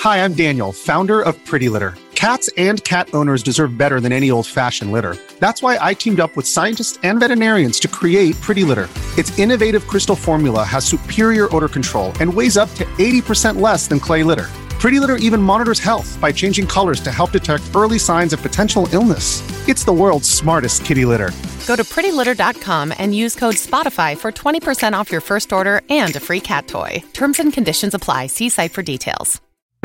Hi, I'm Daniel, founder of Pretty Litter. Cats and cat owners deserve better than any old-fashioned litter. That's why I teamed up with scientists and veterinarians to create Pretty Litter. Its innovative crystal formula has superior odor control and weighs up to 80% less than clay litter. Pretty Litter even monitors health by changing colors to help detect early signs of potential illness. It's the world's smartest kitty litter. Go to prettylitter.com and use code SPOTIFY for 20% off your first order and a free cat toy. Terms and conditions apply. See site for details.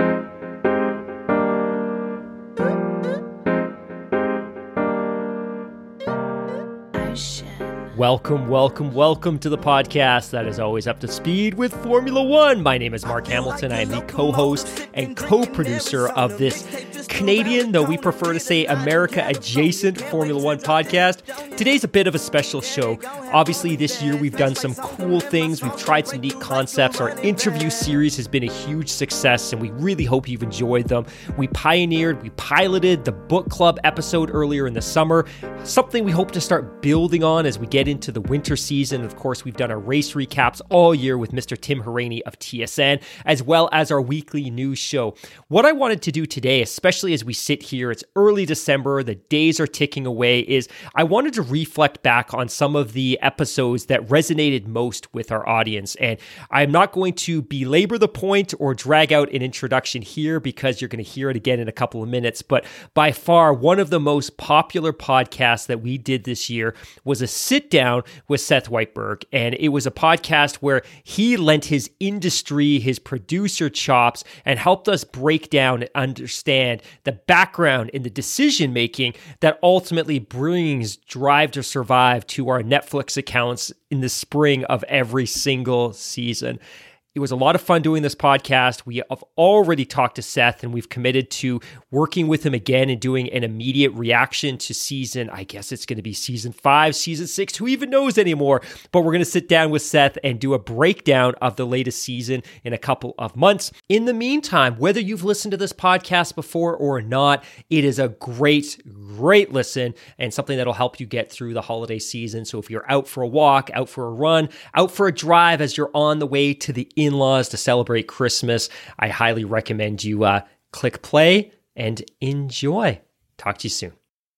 Welcome to the podcast that is always up to speed with Formula One. My name is Mark Hamilton. I am the co-host and co-producer of this Canadian, though we prefer to say America-adjacent Formula One podcast. Today's a bit of a special show. Obviously, this year we've done some cool things. We've tried some neat concepts. Our interview series has been a huge success, and we really hope you've enjoyed them. We piloted the book club episode earlier in the summer, something we hope to start building on as we get into the winter season. Of course, we've done our race recaps all year with Mr. Tim Hauraney of TSN, as well as our weekly news show. What I wanted to do today, especially as we sit here, it's early December, the days are ticking away, is I wanted to reflect back on some of the episodes that resonated most with our audience. And I'm not going to belabor the point or drag out an introduction here because you're going to hear it again in a couple of minutes. But by far, one of the most popular podcasts that we did this year was a sit-down with Seth Whiteberg. And it was a podcast where he lent his industry, his producer chops, and helped us break down and understand the background in the decision-making that ultimately brings Drive to Survive to our Netflix accounts in the spring of every single season. It was a lot of fun doing this podcast. We have already talked to Seth, and we've committed to working with him again and doing an immediate reaction to season, I guess it's going to be season 5, season 6, who even knows anymore? But we're going to sit down with Seth and do a breakdown of the latest season in a couple of months. In the meantime, whether you've listened to this podcast before or not, it is a great listen and something that'll help you get through the holiday season. So if you're out for a walk, out for a run, out for a drive as you're on the way to the in-laws to celebrate Christmas, I highly recommend you click play and enjoy. Talk to you soon.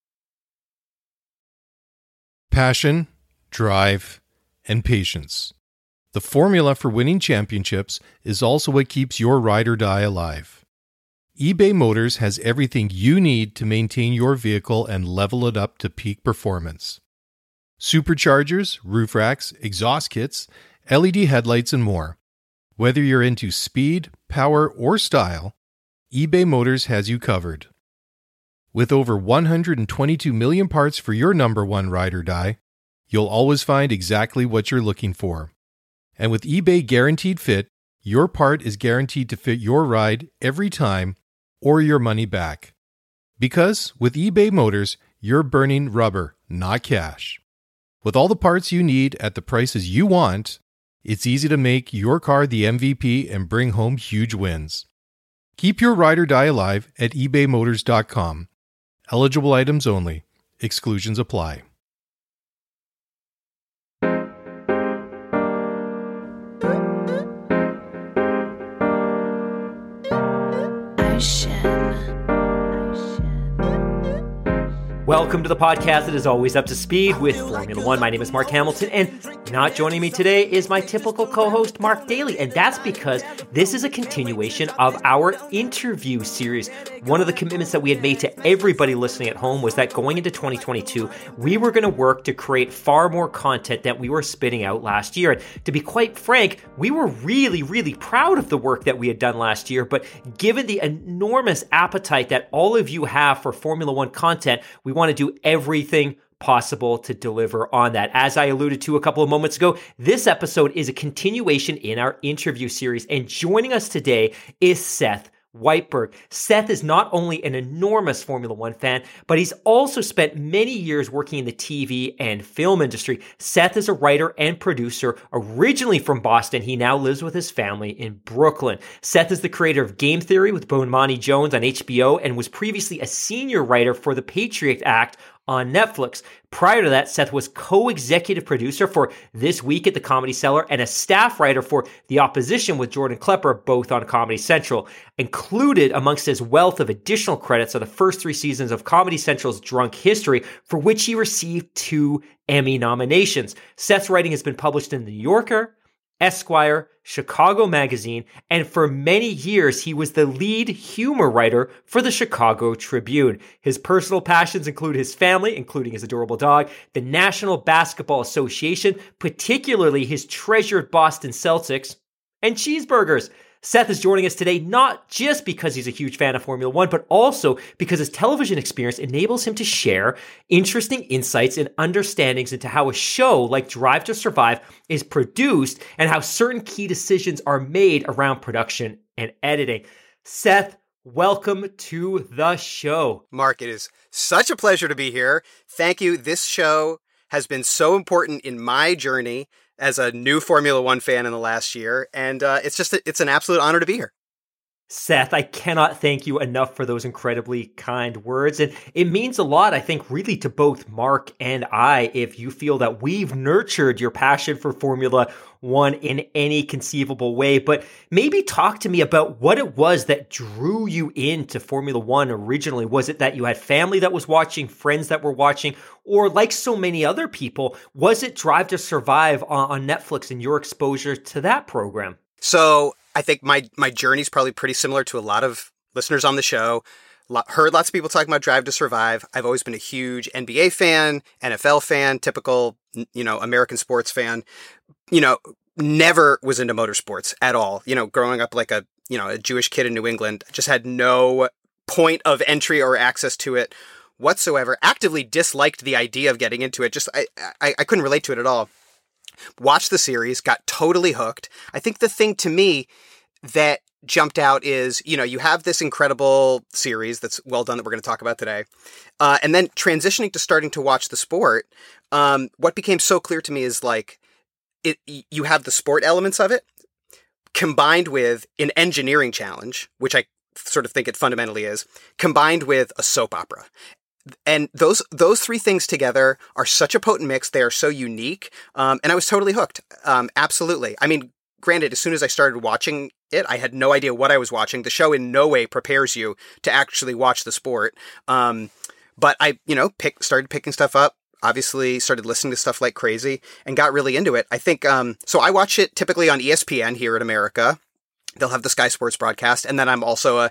Passion, drive, and patience. The formula for winning championships is also what keeps your ride or die alive. eBay Motors has everything you need to maintain your vehicle and level it up to peak performance. Superchargers, roof racks, exhaust kits, LED headlights, and more. Whether you're into speed, power, or style, eBay Motors has you covered. With over 122 million parts for your number one ride or die, you'll always find exactly what you're looking for. And with eBay Guaranteed Fit, your part is guaranteed to fit your ride every time or your money back. Because with eBay Motors, you're burning rubber, not cash. With all the parts you need at the prices you want, it's easy to make your car the MVP and bring home huge wins. Keep your ride or die alive at ebaymotors.com. Eligible items only. Exclusions apply. Welcome to the podcast that is always up to speed with Formula One. My name is Mark Hamilton, and not joining me today is my typical co-host, Mark Daly, and that's because this is a continuation of our interview series. One of the commitments that we had made to everybody listening at home was that going into 2022, we were going to work to create far more content than we were spitting out last year. And to be quite frank, we were really proud of the work that we had done last year, but given the enormous appetite that all of you have for Formula One content, we want to do everything possible to deliver on that. As I alluded to a couple of moments ago, this episode is a continuation in our interview series, and joining us today is Seth Whiteberg. Seth is not only an enormous Formula One fan, but he's also spent many years working in the TV and film industry. Seth is a writer and producer, originally from Boston. He now lives with his family in Brooklyn. Seth is the creator of Game Theory with Bomani Jones on HBO and was previously a senior writer for the Patriot Act on Netflix. Prior to that, Seth was co-executive producer for This Week at the Comedy Cellar and a staff writer for The Opposition with Jordan Klepper, both on Comedy Central. Included amongst his wealth of additional credits are the first 3 seasons of Comedy Central's Drunk History, for which he received 2 Emmy nominations. Seth's writing has been published in The New Yorker, Esquire, Chicago Magazine, and for many years he was the lead humor writer for the Chicago Tribune. His personal passions include his family, including his adorable dog, the National Basketball Association, particularly his treasured Boston Celtics, and cheeseburgers. Seth is joining us today not just because he's a huge fan of Formula One, but also because his television experience enables him to share interesting insights and understandings into how a show like Drive to Survive is produced and how certain key decisions are made around production and editing. Seth, welcome to the show. Mark, it is such a pleasure to be here. Thank you. This show has been so important in my journey as a new Formula One fan in the last year. And it's an absolute honor to be here. Seth, I cannot thank you enough for those incredibly kind words. And it means a lot, I think, really to both Mark and I, if you feel that we've nurtured your passion for Formula One in any conceivable way. But maybe talk to me about what it was that drew you into Formula One originally. Was it that you had family that was watching, friends that were watching, or like so many other people, was it Drive to Survive on Netflix and your exposure to that program? So I think my journey is probably pretty similar to a lot of listeners on the show. Heard lots of people talking about Drive to Survive. I've always been a huge NBA fan, NFL fan, typical, American sports fan. Never was into motorsports at all. Growing up like a Jewish kid in New England, just had no point of entry or access to it whatsoever. Actively disliked the idea of getting into it. Just I couldn't relate to it at all. Watched the series, got totally hooked. I think the thing to me that jumped out is, you have this incredible series that's well done that we're going to talk about today. And then transitioning to starting to watch the sport, what became so clear to me is you have the sport elements of it combined with an engineering challenge, which I sort of think it fundamentally is, combined with a soap opera. And those 3 things together are such a potent mix. They are so unique. And I was totally hooked. Absolutely. I mean, granted, as soon as I started watching it, I had no idea what I was watching. The show in no way prepares you to actually watch the sport. But I, started picking stuff up, obviously started listening to stuff like crazy and got really into it. I think, so I watch it typically on ESPN here in America. They'll have the Sky Sports broadcast. And then I'm also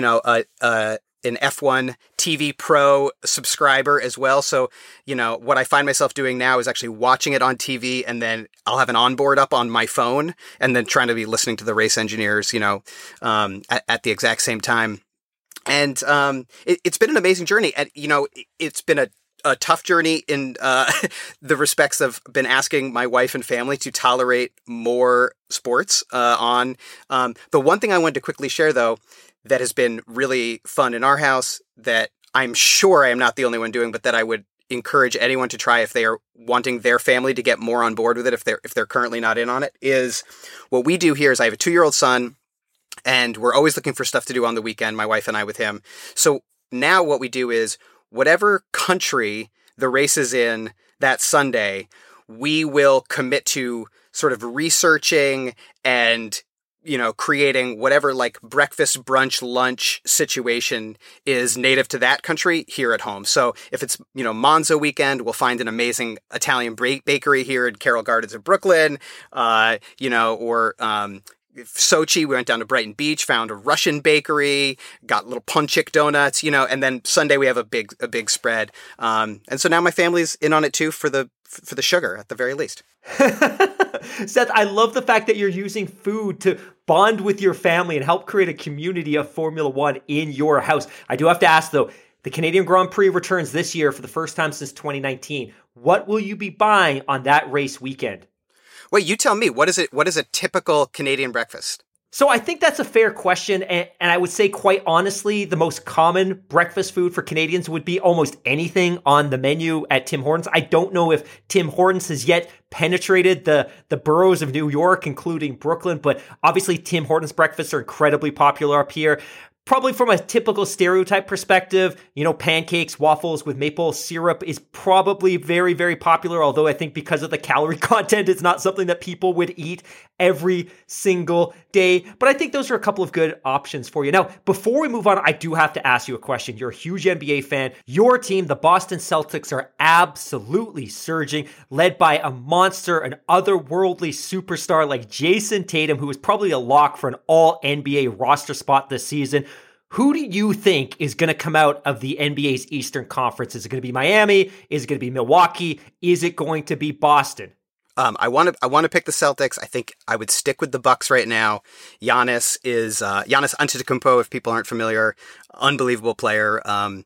an F1 TV Pro subscriber as well. So, what I find myself doing now is actually watching it on TV, and then I'll have an onboard up on my phone and then trying to be listening to the race engineers, at the exact same time. And it's been an amazing journey. And, it's been a tough journey in the respects of been asking my wife and family to tolerate more sports on. The one thing I wanted to quickly share, though, that has been really fun in our house that I'm sure I am not the only one doing, but that I would encourage anyone to try if they are wanting their family to get more on board with it, if they're currently not in on it, is what we do here is I have a 2-year-old son and we're always looking for stuff to do on the weekend, my wife and I with him. So now what we do is whatever country the race is in that Sunday, we will commit to sort of researching and creating whatever breakfast, brunch, lunch situation is native to that country here at home. So if it's, Monza weekend, we'll find an amazing Italian bakery here in Carroll Gardens in Brooklyn, or Sochi, we went down to Brighton Beach, found a Russian bakery, got little Punchik donuts, and then Sunday we have a big spread. And so now my family's in on it too for the sugar at the very least. Seth, I love the fact that you're using food to bond with your family and help create a community of Formula One in your house. I do have to ask, though, the Canadian Grand Prix returns this year for the first time since 2019. What will you be buying on that race weekend? Wait, you tell me. What is a typical Canadian breakfast? So I think that's a fair question. And I would say, quite honestly, the most common breakfast food for Canadians would be almost anything on the menu at Tim Hortons. I don't know if Tim Hortons has yet penetrated the boroughs of New York, including Brooklyn, but obviously Tim Hortons breakfasts are incredibly popular up here. Probably from a typical stereotype perspective, pancakes, waffles with maple syrup is probably very, very popular. Although I think because of the calorie content, it's not something that people would eat every single day. But I think those are a couple of good options for you. Now, before we move on, I do have to ask you a question. You're a huge NBA fan. Your team, the Boston Celtics, are absolutely surging, led by a monster, an otherworldly superstar like Jason Tatum, who is probably a lock for an all-NBA roster spot this season. Who do you think is going to come out of the NBA's Eastern Conference? Is it going to be Miami? Is it going to be Milwaukee? Is it going to be Boston? I want to pick the Celtics. I think I would stick with the Bucks right now. Giannis Antetokounmpo, if people aren't familiar, unbelievable player.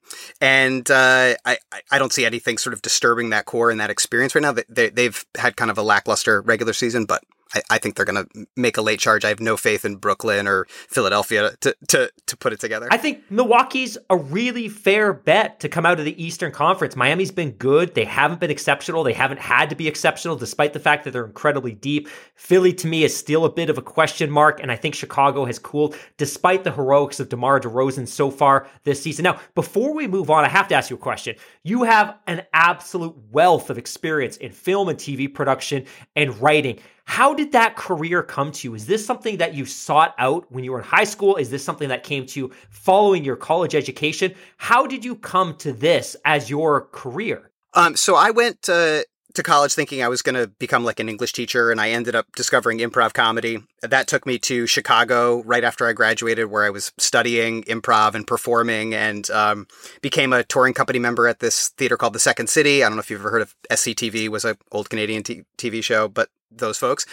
And I don't see anything sort of disturbing that core and that experience right now. They've had kind of a lackluster regular season, but I think they're going to make a late charge. I have no faith in Brooklyn or Philadelphia to put it together. I think Milwaukee's a really fair bet to come out of the Eastern Conference. Miami's been good. They haven't been exceptional. They haven't had to be exceptional despite the fact that they're incredibly deep. Philly, to me, is still a bit of a question mark, and I think Chicago has cooled despite the heroics of DeMar DeRozan so far this season. Now, before we move on, I have to ask you a question. You have an absolute wealth of experience in film and TV production and writing. How did that career come to you? Is this something that you sought out when you were in high school? Is this something that came to you following your college education? How did you come to this as your career? So I went to college thinking I was going to become like an English teacher, and I ended up discovering improv comedy. That took me to Chicago right after I graduated, where I was studying improv and performing, and became a touring company member at this theater called the Second City. I don't know if you've ever heard of SCTV, was an old Canadian TV show, but those folks.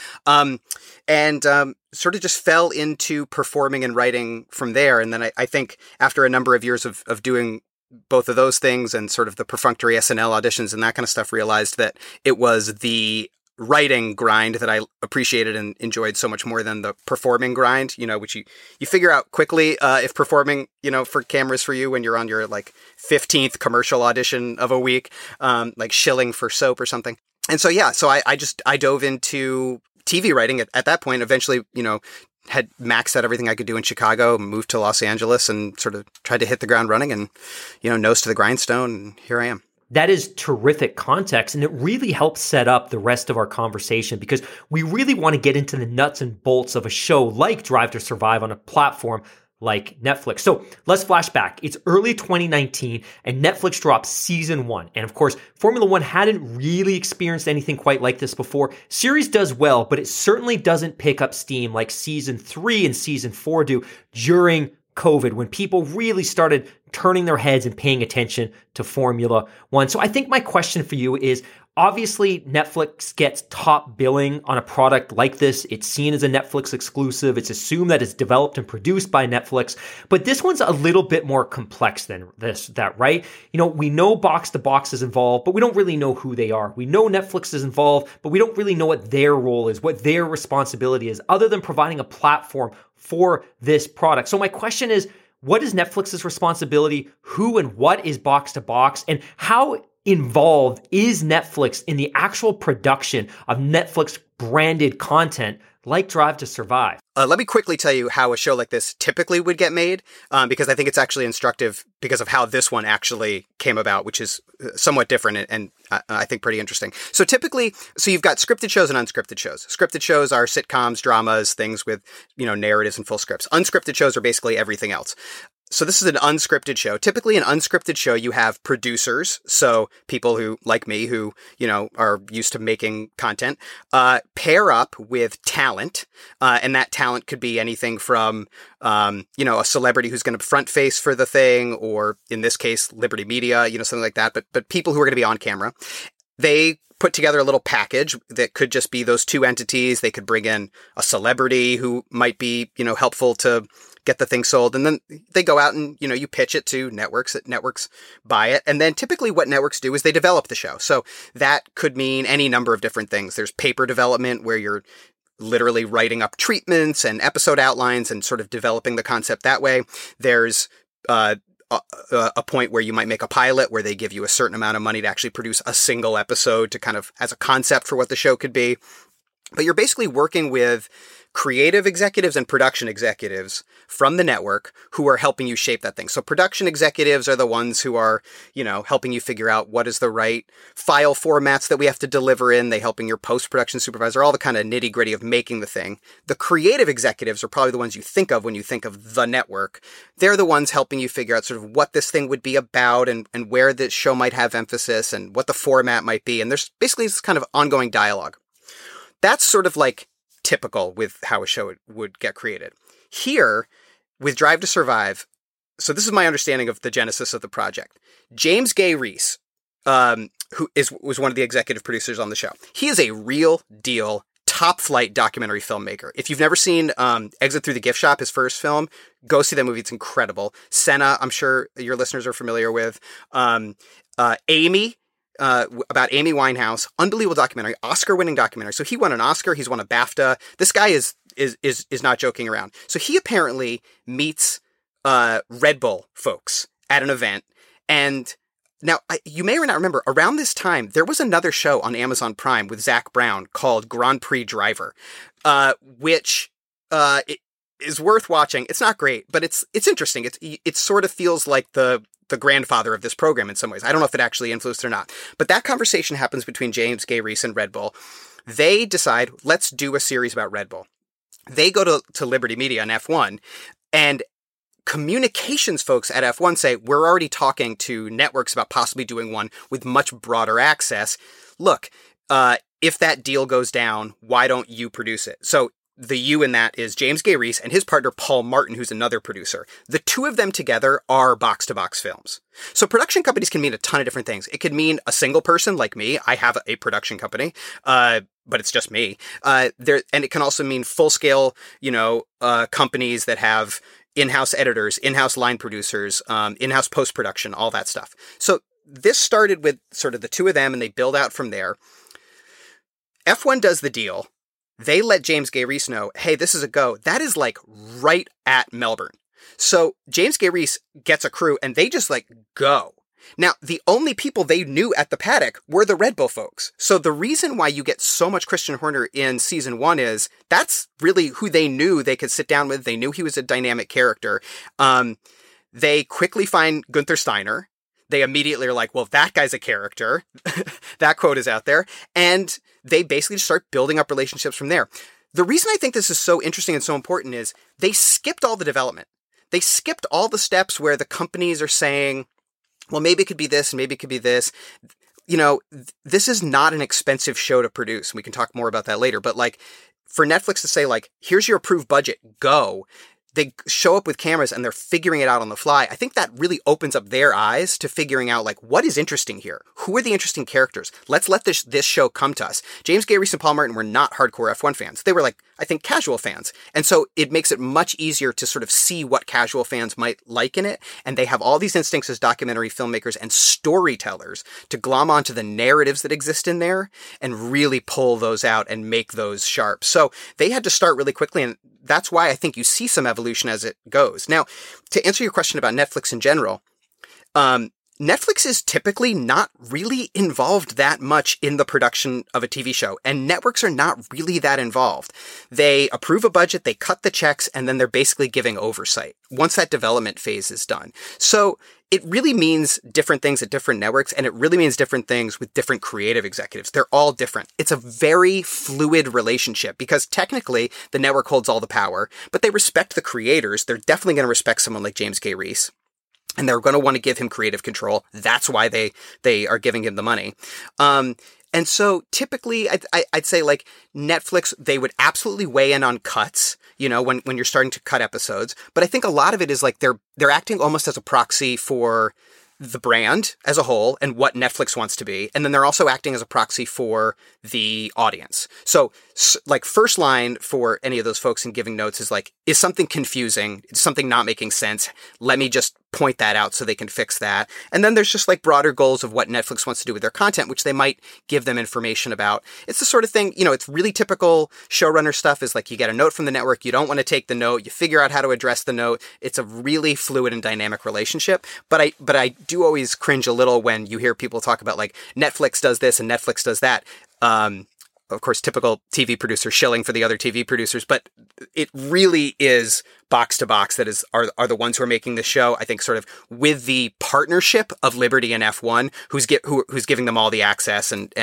And sort of just fell into performing and writing from there. And then I think after a number of years of doing both of those things and sort of the perfunctory SNL auditions and that kind of stuff, realized that it was the writing grind that I appreciated and enjoyed so much more than the performing grind, which you figure out quickly if performing, for cameras for you when you're on your like 15th commercial audition of a week, like shilling for soap or something. And so, I dove into TV writing at that point, eventually, had maxed out everything I could do in Chicago, moved to Los Angeles and sort of tried to hit the ground running and, nose to the grindstone. And here I am. That is terrific context, and it really helps set up the rest of our conversation because we really want to get into the nuts and bolts of a show like Drive to Survive on a platform like Netflix. So let's flash back. It's early 2019 and Netflix drops season 1. And of course, Formula One hadn't really experienced anything quite like this before. Series does well, but it certainly doesn't pick up steam like season 3 and season 4 do during COVID, when people really started turning their heads and paying attention to Formula One. So I think my question for you is, obviously, Netflix gets top billing on a product like this. It's seen as a Netflix exclusive. It's assumed that it's developed and produced by Netflix. But this one's a little bit more complex than that, right? We know Box to Box is involved, but we don't really know who they are. We know Netflix is involved, but we don't really know what their role is, what their responsibility is, other than providing a platform for this product. So my question is, what is Netflix's responsibility? Who and what is Box to Box? And how involved is Netflix in the actual production of Netflix branded content like Drive to Survive? Let me quickly tell you how a show like this typically would get made, because I think it's actually instructive because of how this one actually came about, which is somewhat different and I think pretty interesting. So typically, you've got scripted shows and unscripted shows. Scripted shows are sitcoms, dramas, things with, narratives and full scripts. Unscripted shows are basically everything else. So this is an unscripted show. Typically, an unscripted show, you have producers, so people who, like me, who, are used to making content, pair up with talent, and that talent could be anything from, a celebrity who's going to front face for the thing, or in this case, Liberty Media, something like that, but people who are going to be on camera. They put together a little package that could just be those two entities. They could bring in a celebrity who might be, helpful to get the thing sold. And then they go out and, you pitch it to networks, that networks buy it. And then typically what networks do is they develop the show. So that could mean any number of different things. There's paper development, where you're literally writing up treatments and episode outlines and sort of developing the concept that way. There's a point where you might make a pilot where they give you a certain amount of money to actually produce a single episode to kind of as a concept for what the show could be. But you're basically working with creative executives and production executives from the network who are helping you shape that thing. So production executives are the ones who are, helping you figure out what is the right file formats that we have to deliver in. They helping your post-production supervisor, all the kind of nitty-gritty of making the thing. The creative executives are probably the ones you think of when you think of the network. They're the ones helping you figure out sort of what this thing would be about and where the show might have emphasis and what the format might be. And there's basically this kind of ongoing dialogue. That's sort of like typical with how a show would get created. Here, with Drive to Survive, so this is my understanding of the genesis of the project. James Gay Reese, who was one of the executive producers on the show, he is a real deal, top flight documentary filmmaker. If you've never seen Exit Through the Gift Shop, his first film, go see that movie. It's incredible. Senna, I'm sure your listeners are familiar with. Amy, about Amy Winehouse, unbelievable documentary, Oscar-winning documentary. So he won an Oscar, he's won a BAFTA. This guy is not joking around. So he apparently meets Red Bull folks at an event. And now, you may or not remember, around this time, there was another show on Amazon Prime with Zach Brown called Grand Prix Driver, which it is worth watching. It's not great, but it's interesting. It sort of feels like the grandfather of this program in some ways. I don't know if it actually influenced or not. But that conversation happens between James Gay Reese and Red Bull. They decide, let's do a series about Red Bull. They go to Liberty Media on F1, and communications folks at F1 say, we're already talking to networks about possibly doing one with much broader access. Look, if that deal goes down, why don't you produce it? So the you in that is James Gay Reese and his partner Paul Martin, who's another producer. The two of them together are box-to-box films. So production companies can mean a ton of different things. It could mean a single person like me. I have a production company, but it's just me. And it can also mean full-scale, companies that have in-house editors, in-house line producers, in-house post-production, all that stuff. So this started with sort of the two of them, and they build out from there. F1 does the deal. They let James Gay Reese know, hey, this is a go. That is like right at Melbourne. So James Gay Reese gets a crew and they just like go. Now, the only people they knew at the paddock were the Red Bull folks. So the reason why you get so much Christian Horner in season 1 is that's really who they knew they could sit down with. They knew he was a dynamic character. They quickly find Gunther Steiner. They immediately are like, well, that guy's a character. That quote is out there. And they basically just start building up relationships from there. The reason I think this is so interesting and so important is they skipped all the development. They skipped all the steps where the companies are saying, well, maybe it could be this and maybe it could be this. This is not an expensive show to produce. And we can talk more about that later. But like for Netflix to say like, here's your approved budget, go. They show up with cameras and they're figuring it out on the fly. I think that really opens up their eyes to figuring out like, what is interesting here? Who are the interesting characters? Let's let this show come to us. James Gay Reese and Paul Martin were not hardcore F1 fans. They were like, I think, casual fans. And so it makes it much easier to sort of see what casual fans might like in it. And they have all these instincts as documentary filmmakers and storytellers to glom onto the narratives that exist in there and really pull those out and make those sharp. So they had to start really quickly, and that's why I think you see some evolution as it goes. Now, to answer your question about Netflix in general, Netflix is typically not really involved that much in the production of a TV show, and networks are not really that involved. They approve a budget, they cut the checks, and then they're basically giving oversight once that development phase is done. So it really means different things at different networks, and it really means different things with different creative executives. They're all different. It's a very fluid relationship because technically the network holds all the power, but they respect the creators. They're definitely going to respect someone like James Gay Reese. And they're going to want to give him creative control. That's why they are giving him the money. And so typically I'd say like Netflix, they would absolutely weigh in on cuts, when you're starting to cut episodes. But I think a lot of it is like they're acting almost as a proxy for the brand as a whole and what Netflix wants to be. And then they're also acting as a proxy for the audience. So like first line for any of those folks in giving notes is like, is something confusing? Is something not making sense? Let me just point that out so they can fix that. And then there's just like broader goals of what Netflix wants to do with their content, which they might give them information about. It's the sort of thing, it's really typical showrunner stuff is like you get a note from the network. You don't want to take the note. You figure out how to address the note. It's a really fluid and dynamic relationship. But I do always cringe a little when you hear people talk about like Netflix does this and Netflix does that. of course, typical TV producer shilling for the other TV producers, but it really is box to box that are the ones who are making the show. I think sort of with the partnership of Liberty and F1, who's giving them all the access and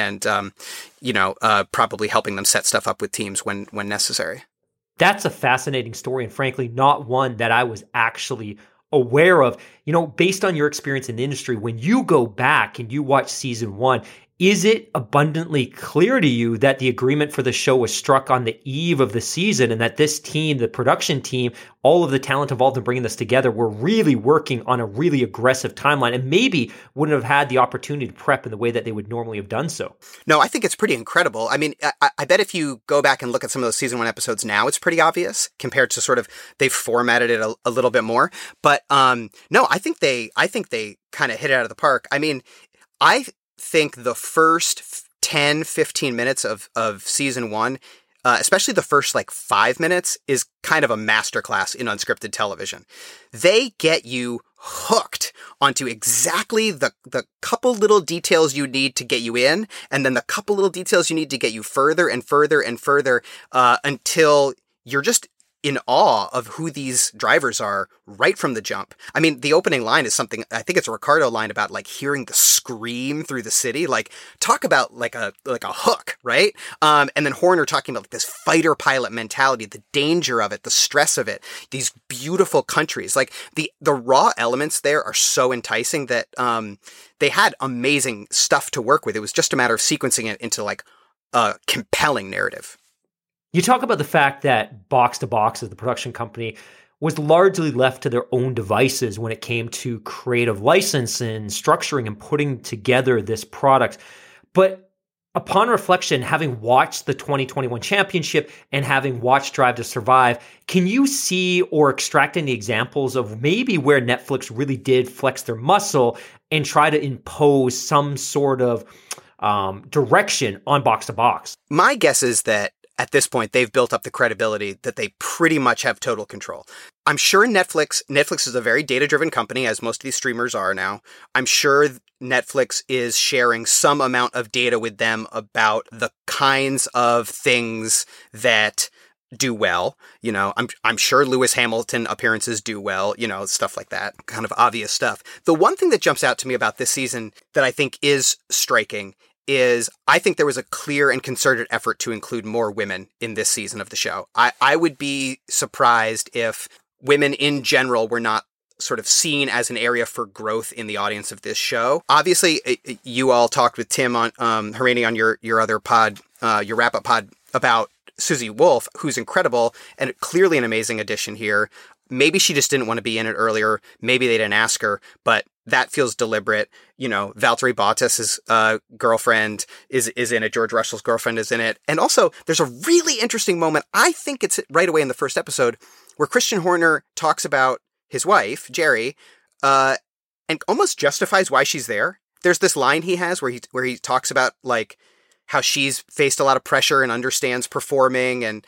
probably helping them set stuff up with teams when necessary. That's a fascinating story, and frankly, not one that I was actually aware of. Based on your experience in the industry, when you go back and you watch season 1, is it abundantly clear to you that the agreement for the show was struck on the eve of the season, and that this team, the production team, all of the talent involved in bringing this together were really working on a really aggressive timeline and maybe wouldn't have had the opportunity to prep in the way that they would normally have done so? No, I think it's pretty incredible. I mean, I bet if you go back and look at some of those season 1 episodes now, it's pretty obvious compared to sort of they've formatted it a little bit more. But no, I think they kind of hit it out of the park. I mean, I think the first 10, 15 minutes of season 1, especially the first 5 minutes, is kind of a masterclass in unscripted television. They get you hooked onto exactly the couple little details you need to get you in, and then the couple little details you need to get you further and further and further, until you're just in awe of who these drivers are right from the jump. I mean, the opening line is something, I think it's a Ricardo line about hearing the scream through the city. Talk about a hook, right? And then Horner talking about this fighter pilot mentality, the danger of it, the stress of it, these beautiful countries. The raw elements there are so enticing that they had amazing stuff to work with. It was just a matter of sequencing it into a compelling narrative. You talk about the fact that Box to Box, as the production company, was largely left to their own devices when it came to creative license and structuring and putting together this product. But upon reflection, having watched the 2021 championship and having watched Drive to Survive, can you see or extract any examples of maybe where Netflix really did flex their muscle and try to impose some sort of direction on Box to Box? My guess is that at this point, they've built up the credibility that they pretty much have total control. I'm sure Netflix is a very data-driven company, as most of these streamers are now. I'm sure Netflix is sharing some amount of data with them about the kinds of things that do well. I'm sure Lewis Hamilton appearances do well, stuff like that, kind of obvious stuff. The one thing that jumps out to me about this season that I think is striking is I think there was a clear and concerted effort to include more women in this season of the show. I would be surprised if women in general were not sort of seen as an area for growth in the audience of this show. Obviously, you all talked with Tim on Hraney on your other pod, your wrap-up pod, about Susie Wolf, who's incredible and clearly an amazing addition here. Maybe she just didn't want to be in it earlier. Maybe they didn't ask her, but that feels deliberate. Valtteri Bottas's girlfriend is in it. George Russell's girlfriend is in it. And also, there's a really interesting moment. I think it's right away in the first episode where Christian Horner talks about his wife, Jerry, and almost justifies why she's there. There's this line he has where he talks about how she's faced a lot of pressure and understands performing, and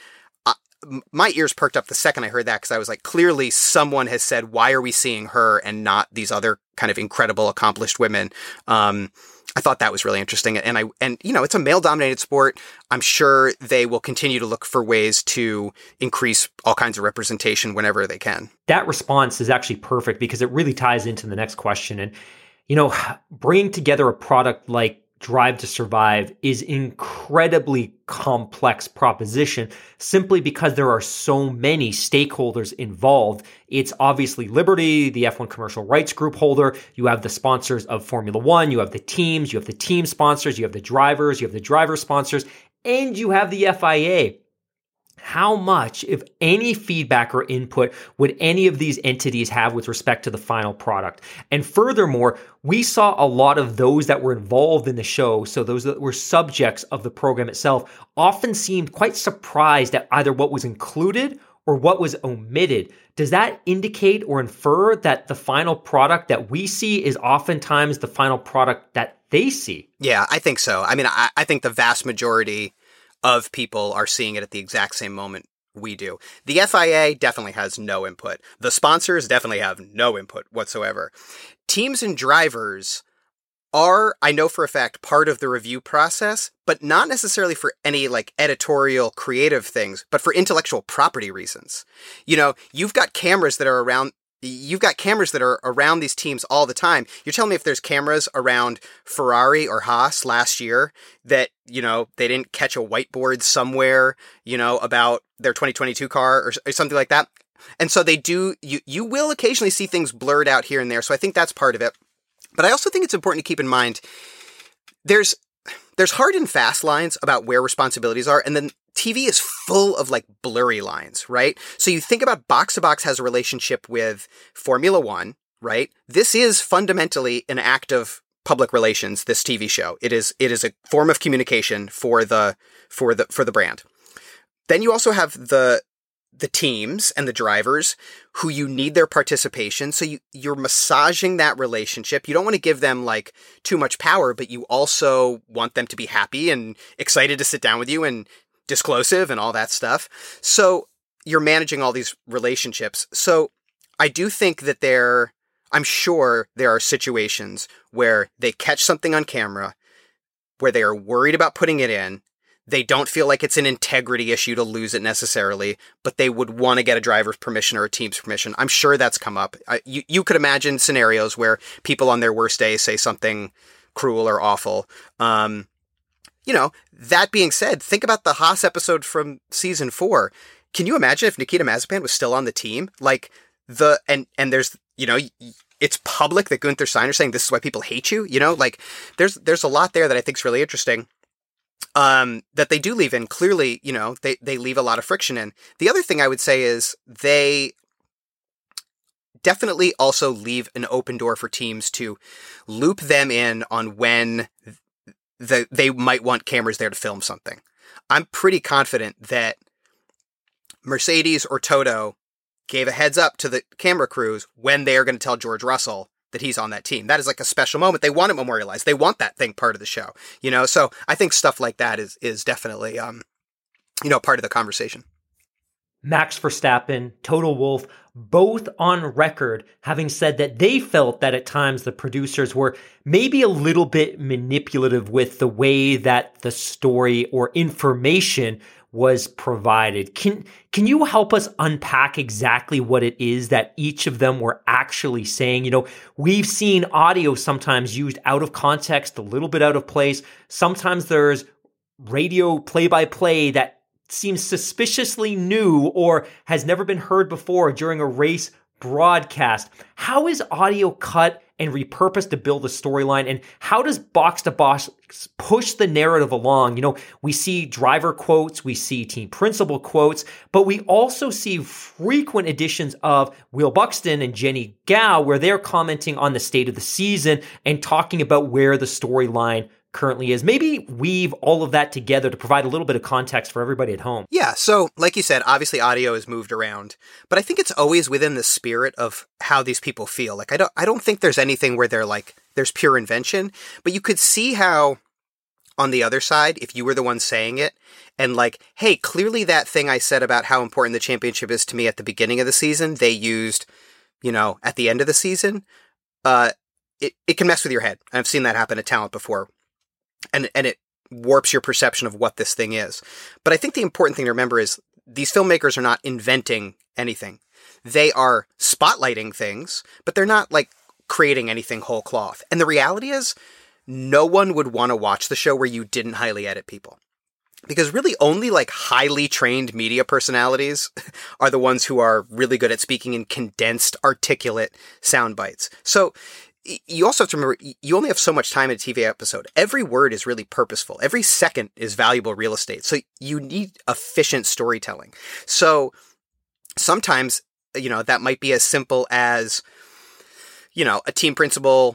my ears perked up the second I heard that, because I was like, clearly someone has said, why are we seeing her and not these other kind of incredible, accomplished women? I thought that was really interesting. And it's a male-dominated sport. I'm sure they will continue to look for ways to increase all kinds of representation whenever they can. That response is actually perfect because it really ties into the next question. And, bringing together a product like Drive to Survive is incredibly complex proposition simply because there are so many stakeholders involved. It's obviously Liberty, the F1 commercial rights group holder. You have the sponsors of Formula One. You have the teams. You have the team sponsors. You have the drivers. You have the driver sponsors. And you have the FIA. How much, if any, feedback or input would any of these entities have with respect to the final product? And furthermore, we saw a lot of those that were involved in the show, so those that were subjects of the program itself, often seemed quite surprised at either what was included or what was omitted. Does that indicate or infer that the final product that we see is oftentimes the final product that they see? Yeah, I think so. I mean, I think the vast majority of people are seeing it at the exact same moment we do. The FIA definitely has no input. The sponsors definitely have no input whatsoever. Teams and drivers are, I know for a fact, part of the review process, but not necessarily for any like editorial creative things, but for intellectual property reasons. You know, you've got cameras that are around these teams all the time. You're telling me if there's cameras around Ferrari or Haas last year that, you know, they didn't catch a whiteboard somewhere, you know, about their 2022 car or something like that. And so they do, you will occasionally see things blurred out here and there. So I think that's part of it. But I also think it's important to keep in mind there's hard and fast lines about where responsibilities are, and then TV is full of like blurry lines, right? So you think about Box to Box has a relationship with Formula One, right? This is fundamentally an act of public relations, this TV show. It is a form of communication for the brand. Then you also have the teams and the drivers who you need their participation. So you're massaging that relationship. You don't want to give them like too much power, but you also want them to be happy and excited to sit down with you and disclosive and all that stuff. So you're managing all these relationships. So I do think that I'm sure there are situations where they catch something on camera, where they are worried about putting it in. They don't feel like it's an integrity issue to lose it necessarily, but they would want to get a driver's permission or a team's permission. I'm sure that's come up. You could imagine scenarios where people on their worst day say something cruel or awful. You know, that being said, think about the Haas episode from season 4. Can you imagine if Nikita Mazepin was still on the team? Like and there's, you know, it's public that Gunther Steiner's saying this is why people hate you. You know, like there's a lot there that I think is really interesting. That they do leave in. Clearly, you know, they leave a lot of friction in. The other thing I would say is they definitely also leave an open door for teams to loop them in on when they might want cameras there to film something. I'm pretty confident that Mercedes or Toto gave a heads up to the camera crews when they are going to tell George Russell that he's on that team. That is like a special moment. They want it memorialized. They want that thing part of the show, you know? So I think stuff like that is definitely, you know, part of the conversation. Max Verstappen, Toto Wolff, both on record having said that they felt that at times the producers were maybe a little bit manipulative with the way that the story or information was provided. Can you help us unpack exactly what it is that each of them were actually saying? You know, we've seen audio sometimes used out of context, a little bit out of place. Sometimes there's radio play-by-play that seems suspiciously new or has never been heard before during a race broadcast. How is audio cut and repurposed to build a storyline? And how does Box to Box push the narrative along? You know, we see driver quotes, we see team principal quotes, but we also see frequent editions of Will Buxton and Jenny Gow where they're commenting on the state of the season and talking about where the storyline currently is. Maybe weave all of that together to provide a little bit of context for everybody at home. Yeah, so like you said, obviously audio is moved around, but I think it's always within the spirit of how these people feel. Like I don't think there's anything where they're like there's pure invention, but you could see how on the other side, if you were the one saying it and like, hey, clearly that thing I said about how important the championship is to me at the beginning of the season, they used, you know, at the end of the season, it can mess with your head. I've seen that happen at talent before. And it warps your perception of what this thing is. But I think the important thing to remember is these filmmakers are not inventing anything. They are spotlighting things, but they're not like creating anything whole cloth. And the reality is no one would want to watch the show where you didn't highly edit people. Because really only like highly trained media personalities are the ones who are really good at speaking in condensed, articulate sound bites. So you also have to remember, you only have so much time in a TV episode. Every word is really purposeful. Every second is valuable real estate. So you need efficient storytelling. So sometimes, you know, that might be as simple as, you know, a team principal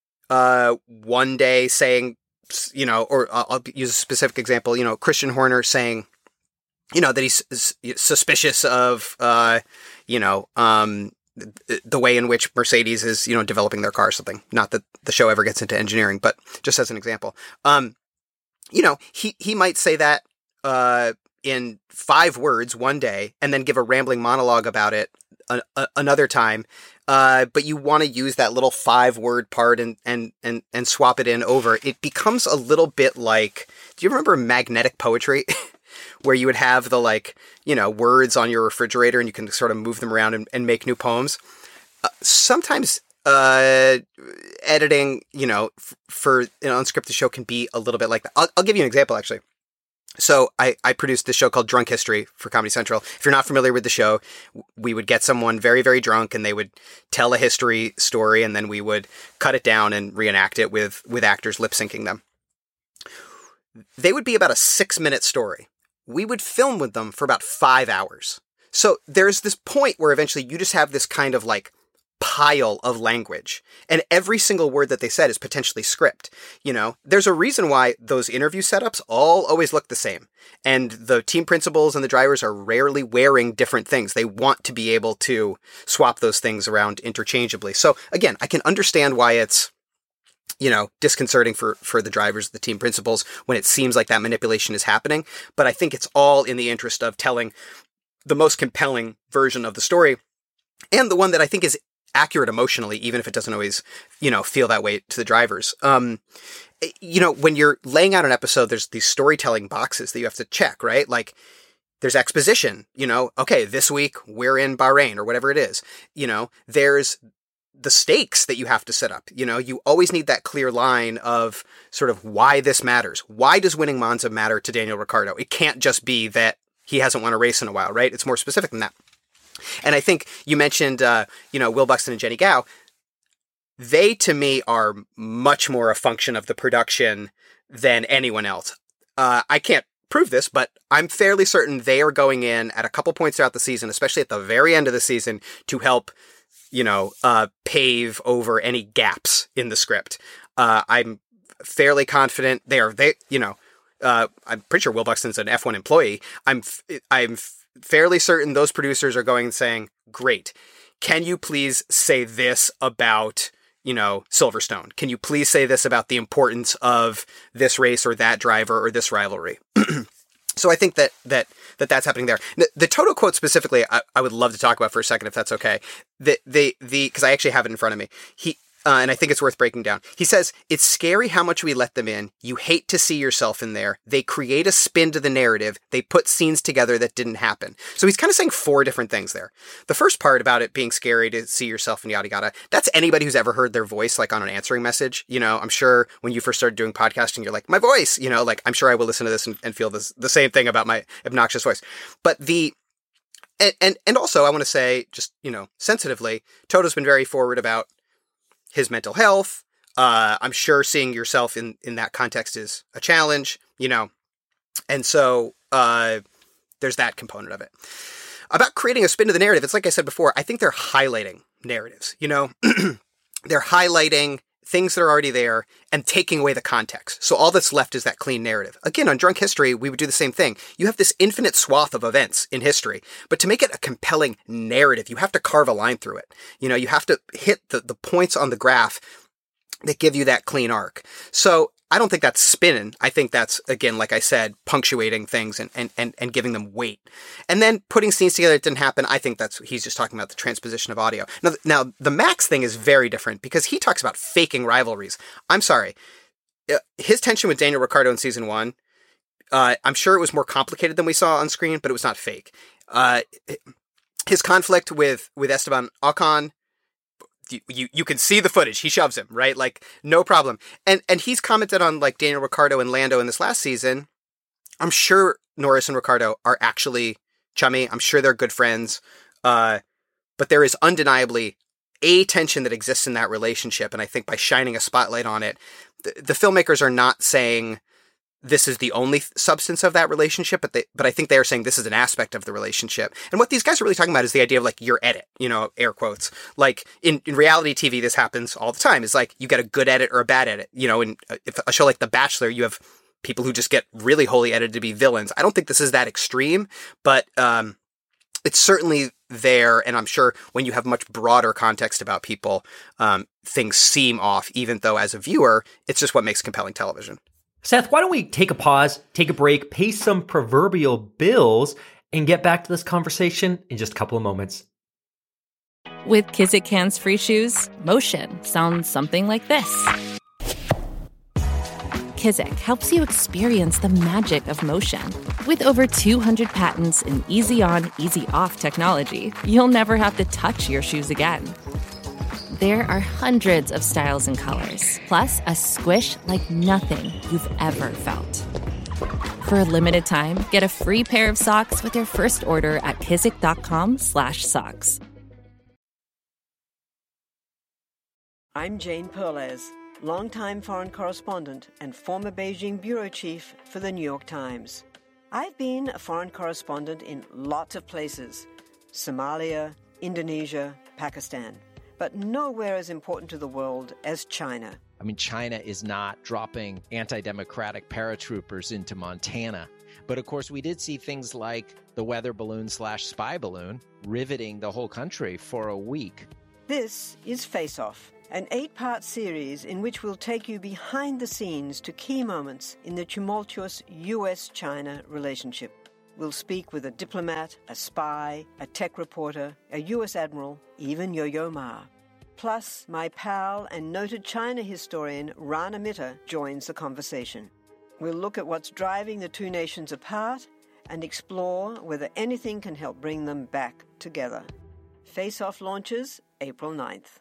one day saying, you know, or I'll use a specific example, you know, Christian Horner saying, you know, that he's suspicious of, you know, the way in which Mercedes is, you know, developing their car or something. Not that the show ever gets into engineering, but just as an example. You know, he might say that in 5 words one day and then give a rambling monologue about it another time. But you want to use that little 5-word part and swap it in over. It becomes a little bit like, do you remember magnetic poetry? Where you would have the words on your refrigerator and you can sort of move them around and make new poems. Sometimes editing, for an unscripted show can be a little bit like that. I'll give you an example, actually. So I produced this show called Drunk History for Comedy Central. If you're not familiar with the show, we would get someone very, very drunk and they would tell a history story and then we would cut it down and reenact it with actors lip syncing them. They would be about a 6-minute story. We would film with them for about 5 hours. So there's this point where eventually you just have this kind of pile of language, and every single word that they said is potentially script. There's a reason why those interview setups all always look the same. And the team principals and the drivers are rarely wearing different things. They want to be able to swap those things around interchangeably. So again, I can understand why it's disconcerting for the drivers, the team principals, when it seems like that manipulation is happening. But I think it's all in the interest of telling the most compelling version of the story and the one that I think is accurate emotionally, even if it doesn't always, feel that way to the drivers. When you're laying out an episode, there's these storytelling boxes that you have to check, right? Like there's exposition, okay, this week we're in Bahrain or whatever it is. There's the stakes that you have to set up. You always need that clear line of sort of why this matters. Why does winning Monza matter to Daniel Ricciardo? It can't just be that he hasn't won a race in a while, right? It's more specific than that. And I think you mentioned, Will Buxton and Jenny Gow. They, to me, are much more a function of the production than anyone else. I can't prove this, but I'm fairly certain they are going in at a couple points throughout the season, especially at the very end of the season, to help pave over any gaps in the script. I'm fairly confident I'm pretty sure Will Buxton's an F1 employee. I'm fairly certain those producers are going and saying, great, can you please say this about, Silverstone? Can you please say this about the importance of this race or that driver or this rivalry? So I think that's happening there. The Toto quote specifically, I would love to talk about for a second, if that's okay. Because I actually have it in front of me. And I think it's worth breaking down. He says, "It's scary how much we let them in. You hate to see yourself in there. They create a spin to the narrative. They put scenes together that didn't happen." So he's kind of saying 4 different things there. The first part about it being scary to see yourself and yada yada, that's anybody who's ever heard their voice on an answering message. I'm sure when you first started doing podcasting, you're like, my voice, I'm sure I will listen to this and feel the same thing about my obnoxious voice. But and also I want to say, just, sensitively, Toto's been very forward about his mental health. I'm sure seeing yourself in that context is a challenge, and so there's that component of it. About creating a spin to the narrative, it's like I said before, I think they're highlighting narratives, they're highlighting things that are already there and taking away the context. So all that's left is that clean narrative. Again, on Drunk History, we would do the same thing. You have this infinite swath of events in history, but to make it a compelling narrative, you have to carve a line through it. You have to hit the points on the graph that give you that clean arc. So I don't think that's spinning. I think that's, again, like I said, punctuating things and giving them weight. And then putting scenes together that didn't happen, I think he's just talking about the transposition of audio. Now, the Max thing is very different because he talks about faking rivalries. I'm sorry. His tension with Daniel Ricciardo in season 1, I'm sure it was more complicated than we saw on screen, but it was not fake. His conflict with Esteban Ocon, you can see the footage. He shoves him, right? No problem. And he's commented on Daniel Ricciardo and Lando in this last season. I'm sure Norris and Ricciardo are actually chummy. I'm sure they're good friends. But there is undeniably a tension that exists in that relationship. And I think by shining a spotlight on it, the filmmakers are not saying this is the only substance of that relationship, but I think they are saying this is an aspect of the relationship. And what these guys are really talking about is the idea of your edit, air quotes. In reality TV, this happens all the time. It's you get a good edit or a bad edit. In a show like The Bachelor, you have people who just get really wholly edited to be villains. I don't think this is that extreme, but it's certainly there. And I'm sure when you have much broader context about people, things seem off, even though as a viewer, it's just what makes compelling television. Seth, why don't we take a pause, take a break, pay some proverbial bills, and get back to this conversation in just a couple of moments. With Kizik hands-free shoes, motion sounds something like this. Kizik helps you experience the magic of motion. With over 200 patents and easy-on, easy-off technology, you'll never have to touch your shoes again. There are hundreds of styles and colors, plus a squish like nothing you've ever felt. For a limited time, get a free pair of socks with your first order at kizik.com/socks. I'm Jane Perlez, longtime foreign correspondent and former Beijing bureau chief for the New York Times. I've been a foreign correspondent in lots of places: Somalia, Indonesia, Pakistan, but nowhere as important to the world as China. I mean, China is not dropping anti-democratic paratroopers into Montana. But of course, we did see things like the weather balloon/spy balloon riveting the whole country for a week. This is Face Off, an 8-part series in which we'll take you behind the scenes to key moments in the tumultuous U.S.-China relationship. We'll speak with a diplomat, a spy, a tech reporter, a U.S. admiral, even Yo-Yo Ma. Plus, my pal and noted China historian Rana Mitter joins the conversation. We'll look at what's driving the two nations apart and explore whether anything can help bring them back together. Face Off launches April 9th.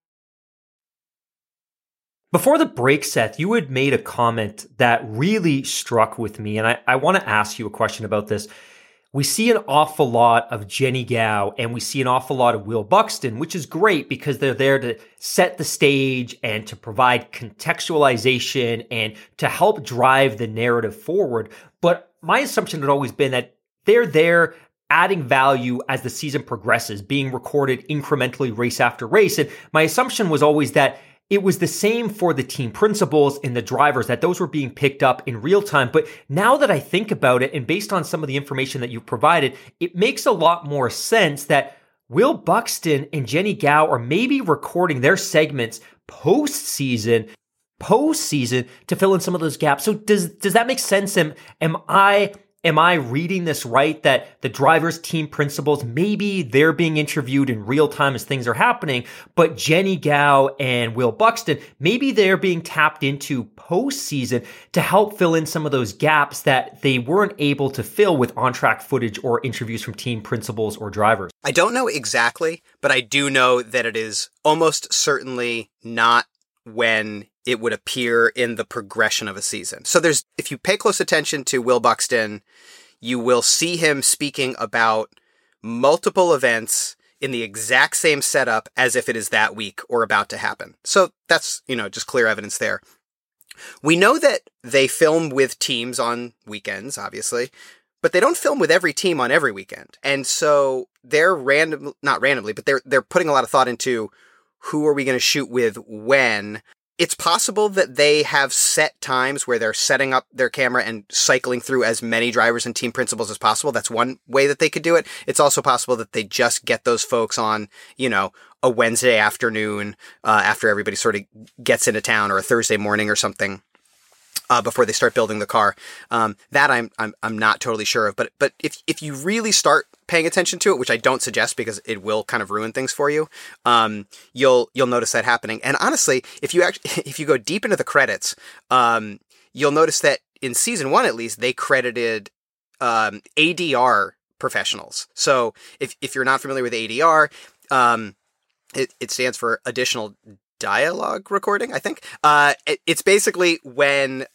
Before the break, Seth, you had made a comment that really struck with me, and I want to ask you a question about this. We see an awful lot of Jenny Gao and we see an awful lot of Will Buxton, which is great because they're there to set the stage and to provide contextualization and to help drive the narrative forward. But my assumption had always been that they're there adding value as the season progresses, being recorded incrementally race after race. And my assumption was always that it was the same for the team principals and the drivers, that those were being picked up in real time. But now that I think about it, and based on some of the information that you've provided, it makes a lot more sense that Will Buxton and Jenny Gao are maybe recording their segments post-season to fill in some of those gaps. So does that make sense? Am I reading this right, that the drivers, team principals, maybe they're being interviewed in real time as things are happening, but Jenny Gao and Will Buxton, maybe they're being tapped into postseason to help fill in some of those gaps that they weren't able to fill with on-track footage or interviews from team principals or drivers? I don't know exactly, but I do know that it is almost certainly not when it would appear in the progression of a season. So if you pay close attention to Will Buxton, you will see him speaking about multiple events in the exact same setup as if it is that week or about to happen. So that's, just clear evidence there. We know that they film with teams on weekends, obviously, but they don't film with every team on every weekend. And so they're not randomly, but they're putting a lot of thought into who are we going to shoot with when. It's possible that they have set times where they're setting up their camera and cycling through as many drivers and team principals as possible. That's one way that they could do it. It's also possible that they just get those folks on, a Wednesday afternoon, after everybody sort of gets into town, or a Thursday morning or something, before they start building the car. That I'm not totally sure of, but if you really start paying attention to it, which I don't suggest because it will kind of ruin things for you, you'll notice that happening. And honestly, if you go deep into the credits, you'll notice that in season 1, at least, they credited ADR professionals. So if you're not familiar with ADR, it stands for additional dialogue recording, I think. It's basically when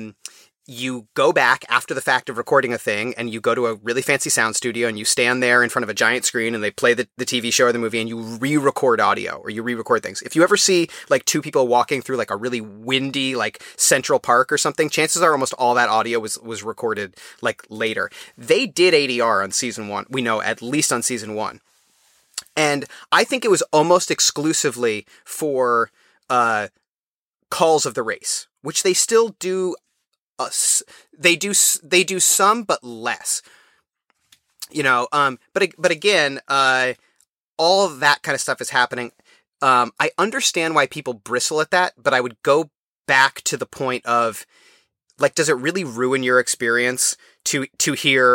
you go back after the fact of recording a thing and you go to a really fancy sound studio and you stand there in front of a giant screen and they play the TV show or the movie and you re-record audio or you re-record things. If you ever see like two people walking through like a really windy like Central Park or something, chances are almost all that audio was recorded like later. They did ADR on season 1. We know, at least on season 1. And I think it was almost exclusively for calls of the race, which they still do. They do some, but less. But again, all of that kind of stuff is happening. I understand why people bristle at that, but I would go back to the point of, like, does it really ruin your experience to hear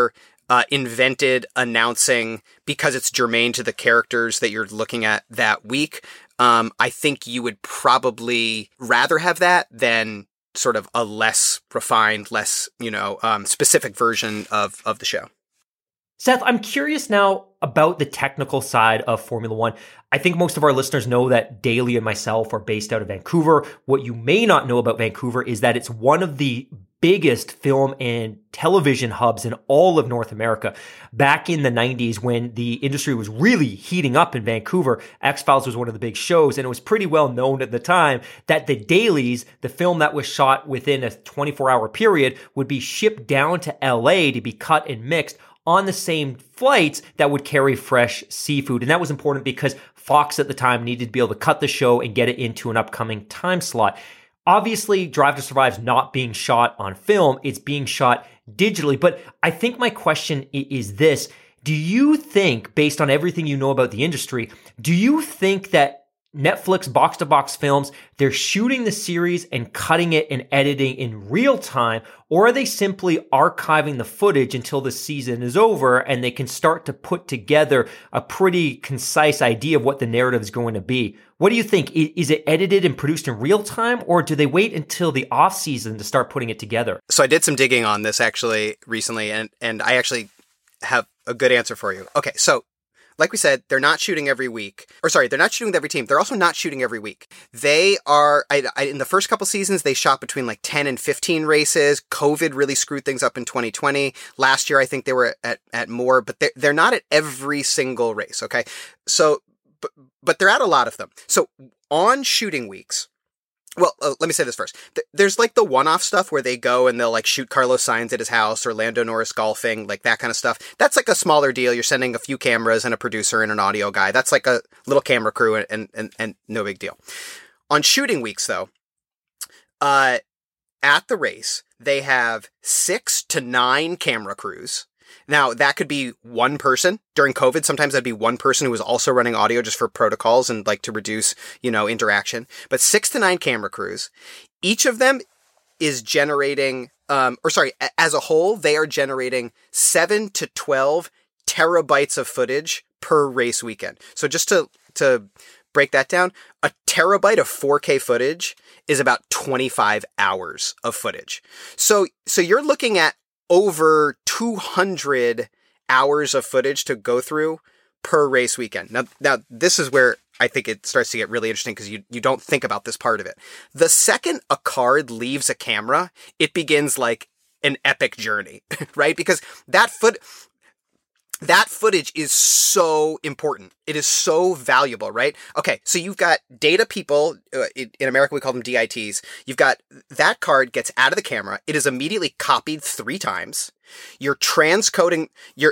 invented announcing because it's germane to the characters that you're looking at that week. I think you would probably rather have that than sort of a less refined, less, specific version of the show. Seth, I'm curious now about the technical side of Formula One. I think most of our listeners know that Daly and myself are based out of Vancouver. What you may not know about Vancouver is that it's one of the biggest film and television hubs in all of North America. Back in the 90s, when the industry was really heating up in Vancouver, X-Files was one of the big shows, and it was pretty well known at the time that the dailies, the film that was shot within a 24-hour period, would be shipped down to LA to be cut and mixed on the same flights that would carry fresh seafood. And that was important because Fox at the time needed to be able to cut the show and get it into an upcoming time slot. Obviously, Drive to Survive is not being shot on film. It's being shot digitally. But I think my question is this. Do you think, based on everything you know about the industry, do you think that Netflix box-to-box films, they're shooting the series and cutting it and editing in real time, or are they simply archiving the footage until the season is over and they can start to put together a pretty concise idea of what the narrative is going to be? What do you think? Is it edited and produced in real time, or do they wait until the off season to start putting it together? So I did some digging on this actually recently, and I actually have a good answer for you. Okay, so like we said, they're not shooting every week. Or sorry, they're not shooting with every team. They're also not shooting every week. They are, in the first couple seasons, they shot between like 10 and 15 races. COVID really screwed things up in 2020. Last year, I think they were at more, but they're not at every single race, okay? So, but they're at a lot of them. So on shooting weeks, well, let me say this first. There's like the one-off stuff where they go and they'll like shoot Carlos Sainz at his house or Lando Norris golfing, like that kind of stuff. That's like a smaller deal. You're sending a few cameras and a producer and an audio guy. That's like a little camera crew and no big deal. On shooting weeks though, at the race, they have 6 to 9 camera crews. Now, that could be one person. During COVID, sometimes that'd be one person who was also running audio just for protocols and like to reduce, interaction. But 6 to 9 camera crews. Each of them is generating, as a whole, they are generating 7 to 12 terabytes of footage per race weekend. So just to break that down, a terabyte of 4K footage is about 25 hours of footage. So you're looking at over 200 hours of footage to go through per race weekend. Now this is where I think it starts to get really interesting because you don't think about this part of it. The second a card leaves a camera, it begins like an epic journey, right? Because that footage is so important. It is so valuable, right? Okay, so you've got data people, in America we call them DITs. You've got that card gets out of the camera. It is immediately copied 3 times. You're transcoding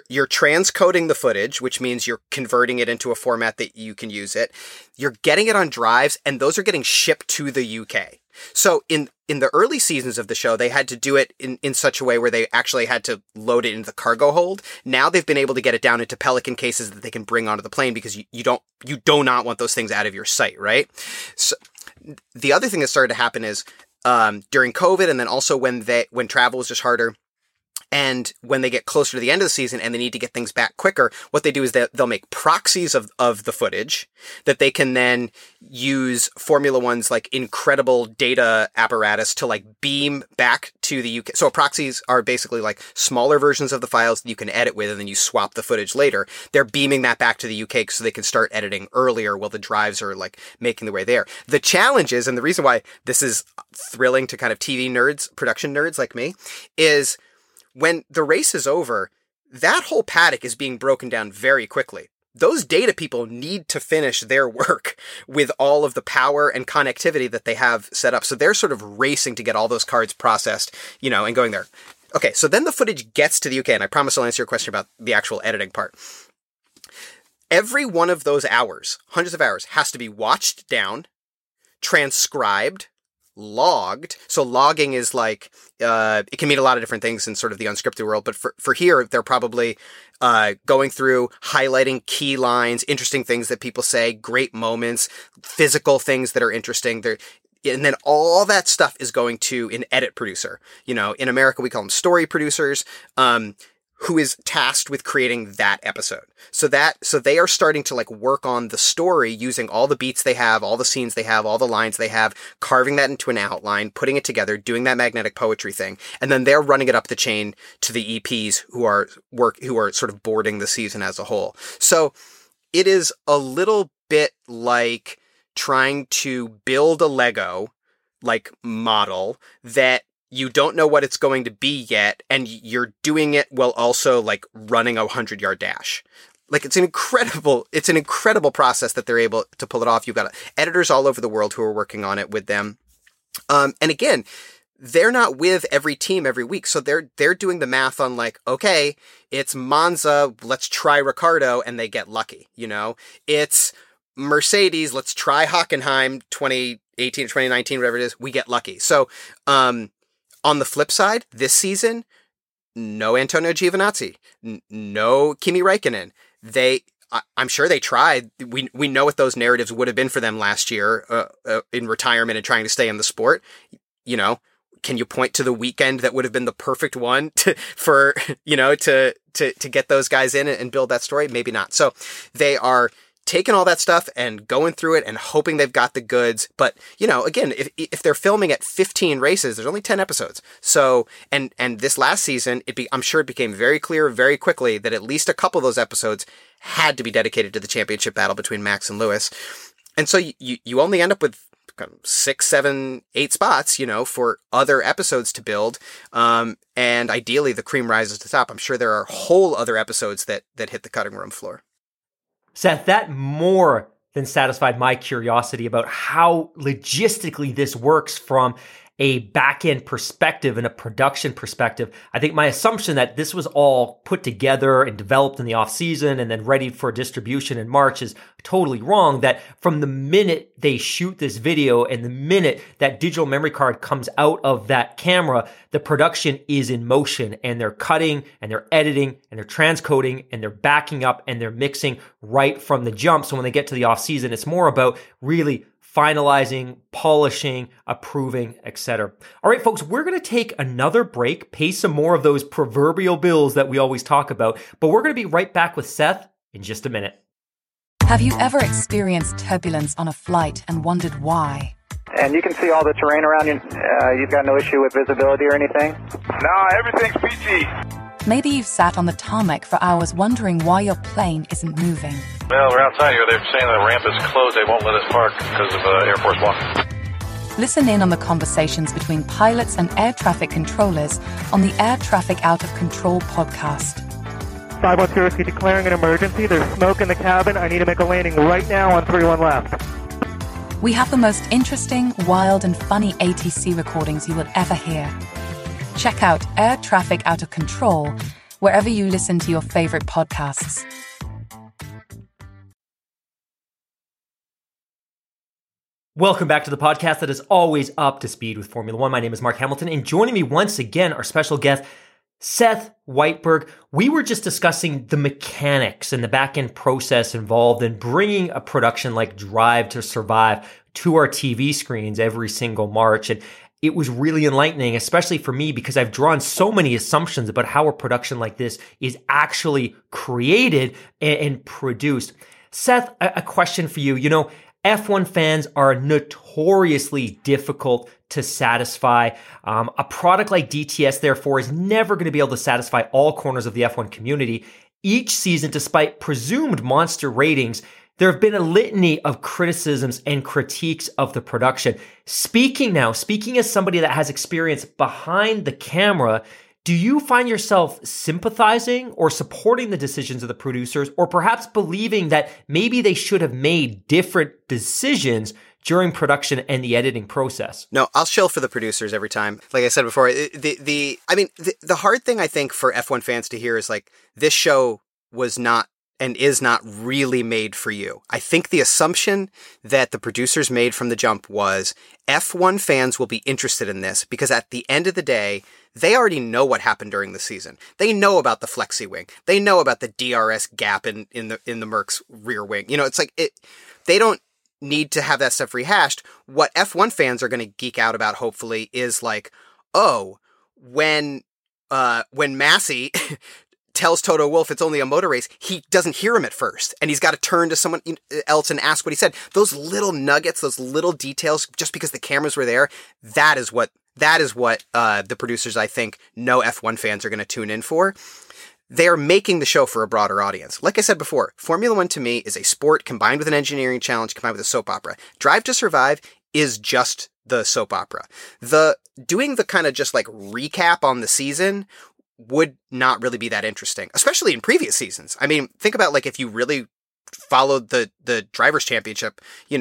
the footage, which means you're converting it into a format that you can use it. You're getting it on drives, and those are getting shipped to the UK. So in the early seasons of the show, they had to do it in such a way where they actually had to load it into the cargo hold. Now they've been able to get it down into Pelican cases that they can bring onto the plane because you do not want those things out of your sight, right? So the other thing that started to happen is during COVID, and then also when travel was just harder, and when they get closer to the end of the season and they need to get things back quicker, what they do is they'll make proxies of the footage that they can then use Formula One's like incredible data apparatus to like beam back to the UK. So proxies are basically like smaller versions of the files that you can edit with, and then you swap the footage later. They're beaming that back to the UK so they can start editing earlier while the drives are like making the way there. The challenge is, and the reason why this is thrilling to kind of TV nerds, production nerds like me, is when the race is over, that whole paddock is being broken down very quickly. Those data people need to finish their work with all of the power and connectivity that they have set up. So they're sort of racing to get all those cards processed, and going there. Okay, so then the footage gets to the UK, and I promise I'll answer your question about the actual editing part. Every one of those hours, hundreds of hours, has to be watched down, transcribed, logged. So logging is like, it can mean a lot of different things in sort of the unscripted world, but for here, they're probably going through, highlighting key lines, interesting things that people say, great moments, physical things that are interesting. And then all that stuff is going to an edit producer. In America, we call them story producers, who is tasked with creating that episode. So they are starting to like work on the story using all the beats they have, all the scenes they have, all the lines they have, carving that into an outline, putting it together, doing that magnetic poetry thing. And then they're running it up the chain to the EPs who are sort of boarding the season as a whole. So it is a little bit like trying to build a Lego like model that you don't know what it's going to be yet, and you're doing it while also like running a 100-yard dash. Like it's an incredible process that they're able to pull it off. You've got editors all over the world who are working on it with them. And again, they're not with every team every week. So they're doing the math on like, okay, it's Monza, let's try Ricardo, and they get lucky, you know? It's Mercedes, let's try Hockenheim 2018 or 2019, whatever it is, we get lucky. So, on the flip side, this season, no Antonio Giovinazzi, no Kimi Räikkönen. I'm sure they tried. We know what those narratives would have been for them last year in retirement and trying to stay in the sport. You know, can you point to the weekend that would have been the perfect one to get those guys in and build that story? Maybe not. So they are taking all that stuff and going through it and hoping they've got the goods. But, you know, again, if they're filming at 15 races, there's only 10 episodes. So, and this last season, I'm sure it became very clear very quickly that at least a couple of those episodes had to be dedicated to the championship battle between Max and Lewis. And so you only end up with 6, 7, 8 spots, you know, for other episodes to build. And ideally the cream rises to the top. I'm sure there are whole other episodes that hit the cutting room floor. Seth, that more than satisfied my curiosity about how logistically this works from a back-end perspective and a production perspective. I think my assumption that this was all put together and developed in the off-season and then ready for distribution in March is totally wrong. That from the minute they shoot this video and the minute that digital memory card comes out of that camera, the production is in motion and they're cutting and they're editing and they're transcoding and they're backing up and they're mixing right from the jump. So when they get to the off-season, it's more about really finalizing, polishing, approving, etc. All right, folks, we're going to take another break, pay some more of those proverbial bills that we always talk about, but we're going to be right back with Seth in just a minute. Have you ever experienced turbulence on a flight and wondered why? And you can see all the terrain around you. You've got no issue with visibility or anything? No, everything's peachy. Maybe you've sat on the tarmac for hours wondering why your plane isn't moving. Well, we're outside here. They're saying the ramp is closed. They won't let us park because of Air Force One. Listen in on the conversations between pilots and air traffic controllers on the Air Traffic Out of Control podcast. 510 declaring an emergency. There's smoke in the cabin. I need to make a landing right now on 31 left. We have the most interesting, wild, and funny ATC recordings you will ever hear. Check out Air Traffic Out of Control wherever you listen to your favorite podcasts. Welcome back to the podcast that is always up to speed with Formula One. My name is Mark Hamilton, and joining me once again, our special guest, Seth Whiteberg. We were just discussing the mechanics and the back-end process involved in bringing a production like Drive to Survive to our TV screens every single March. And it was really enlightening, especially for me, because I've drawn so many assumptions about how a production like this is actually created and produced. Seth, a question for you. You know, F1 fans are notoriously difficult to satisfy. A product like DTS, therefore, is never going to be able to satisfy all corners of the F1 community. Each season, despite presumed monster ratings, there have been a litany of criticisms and critiques of the production. Speaking as somebody that has experience behind the camera, do you find yourself sympathizing or supporting the decisions of the producers, or perhaps believing that maybe they should have made different decisions during production and the editing process? No, I'll shill for the producers every time. Like I said before, the hard thing I think for F1 fans to hear is like, this show was not and is not really made for you. I think the assumption that the producers made from the jump was F1 fans will be interested in this because at the end of the day, they already know what happened during the season. They know about the flexi wing. They know about the DRS gap in the Merc's rear wing. You know, it's like they don't need to have that stuff rehashed. What F1 fans are going to geek out about, hopefully, is like, oh, when Massey tells Toto Wolff it's only a motor race, he doesn't hear him at first. And he's got to turn to someone else and ask what he said. Those little nuggets, those little details, just because the cameras were there, that is what the producers, I think, know F1 fans are going to tune in for. They are making the show for a broader audience. Like I said before, Formula One to me is a sport combined with an engineering challenge, combined with a soap opera. Drive to Survive is just the soap opera. Doing the kind of just like recap on the season would not really be that interesting, especially in previous seasons. I mean, think about like if you really followed the Drivers' Championship,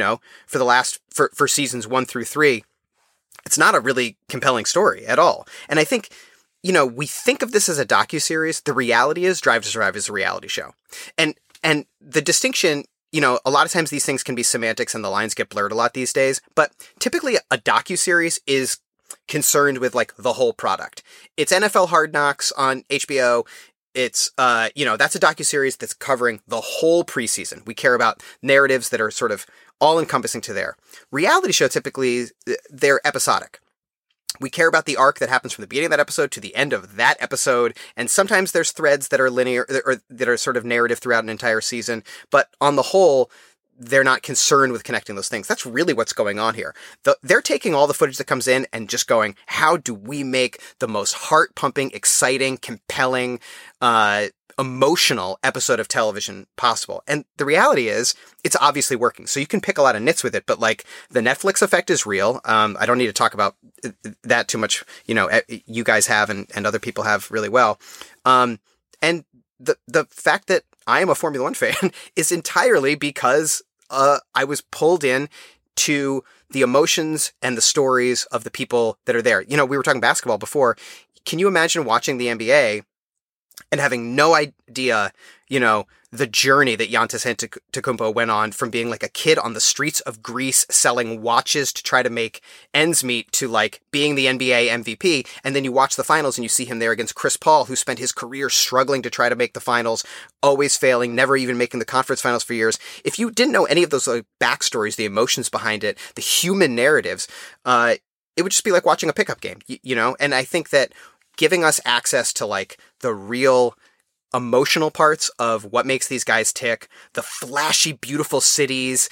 for seasons 1 through 3, it's not a really compelling story at all. And I think, we think of this as a docuseries. The reality is Drive to Survive is a reality show. And the distinction, a lot of times these things can be semantics and the lines get blurred a lot these days, but typically a docuseries is concerned with like the whole product. It's NFL Hard Knocks on HBO. It's, that's a docuseries that's covering the whole preseason. We care about narratives that are sort of all encompassing to there. Reality show, typically, they're episodic. We care about the arc that happens from the beginning of that episode to the end of that episode. And sometimes there's threads that are linear or that are sort of narrative throughout an entire season. But on the whole, they're not concerned with connecting those things. That's really what's going on here. They're taking all the footage that comes in and just going, how do we make the most heart-pumping, exciting, compelling, emotional episode of television possible? And the reality is, it's obviously working. So you can pick a lot of nits with it, but like the Netflix effect is real. I don't need to talk about that too much. You guys have and other people have really well. And the fact that I am a Formula One fan is entirely because I was pulled in to the emotions and the stories of the people that are there. We were talking basketball before. Can you imagine watching the NBA and having no idea, the journey that Giannis Antetokounmpo went on from being like a kid on the streets of Greece selling watches to try to make ends meet to like being the NBA MVP. And then you watch the finals and you see him there against Chris Paul, who spent his career struggling to try to make the finals, always failing, never even making the conference finals for years. If you didn't know any of those like backstories, the emotions behind it, the human narratives, it would just be like watching a pickup game, And I think that giving us access to like the real emotional parts of what makes these guys tick, the flashy, beautiful cities,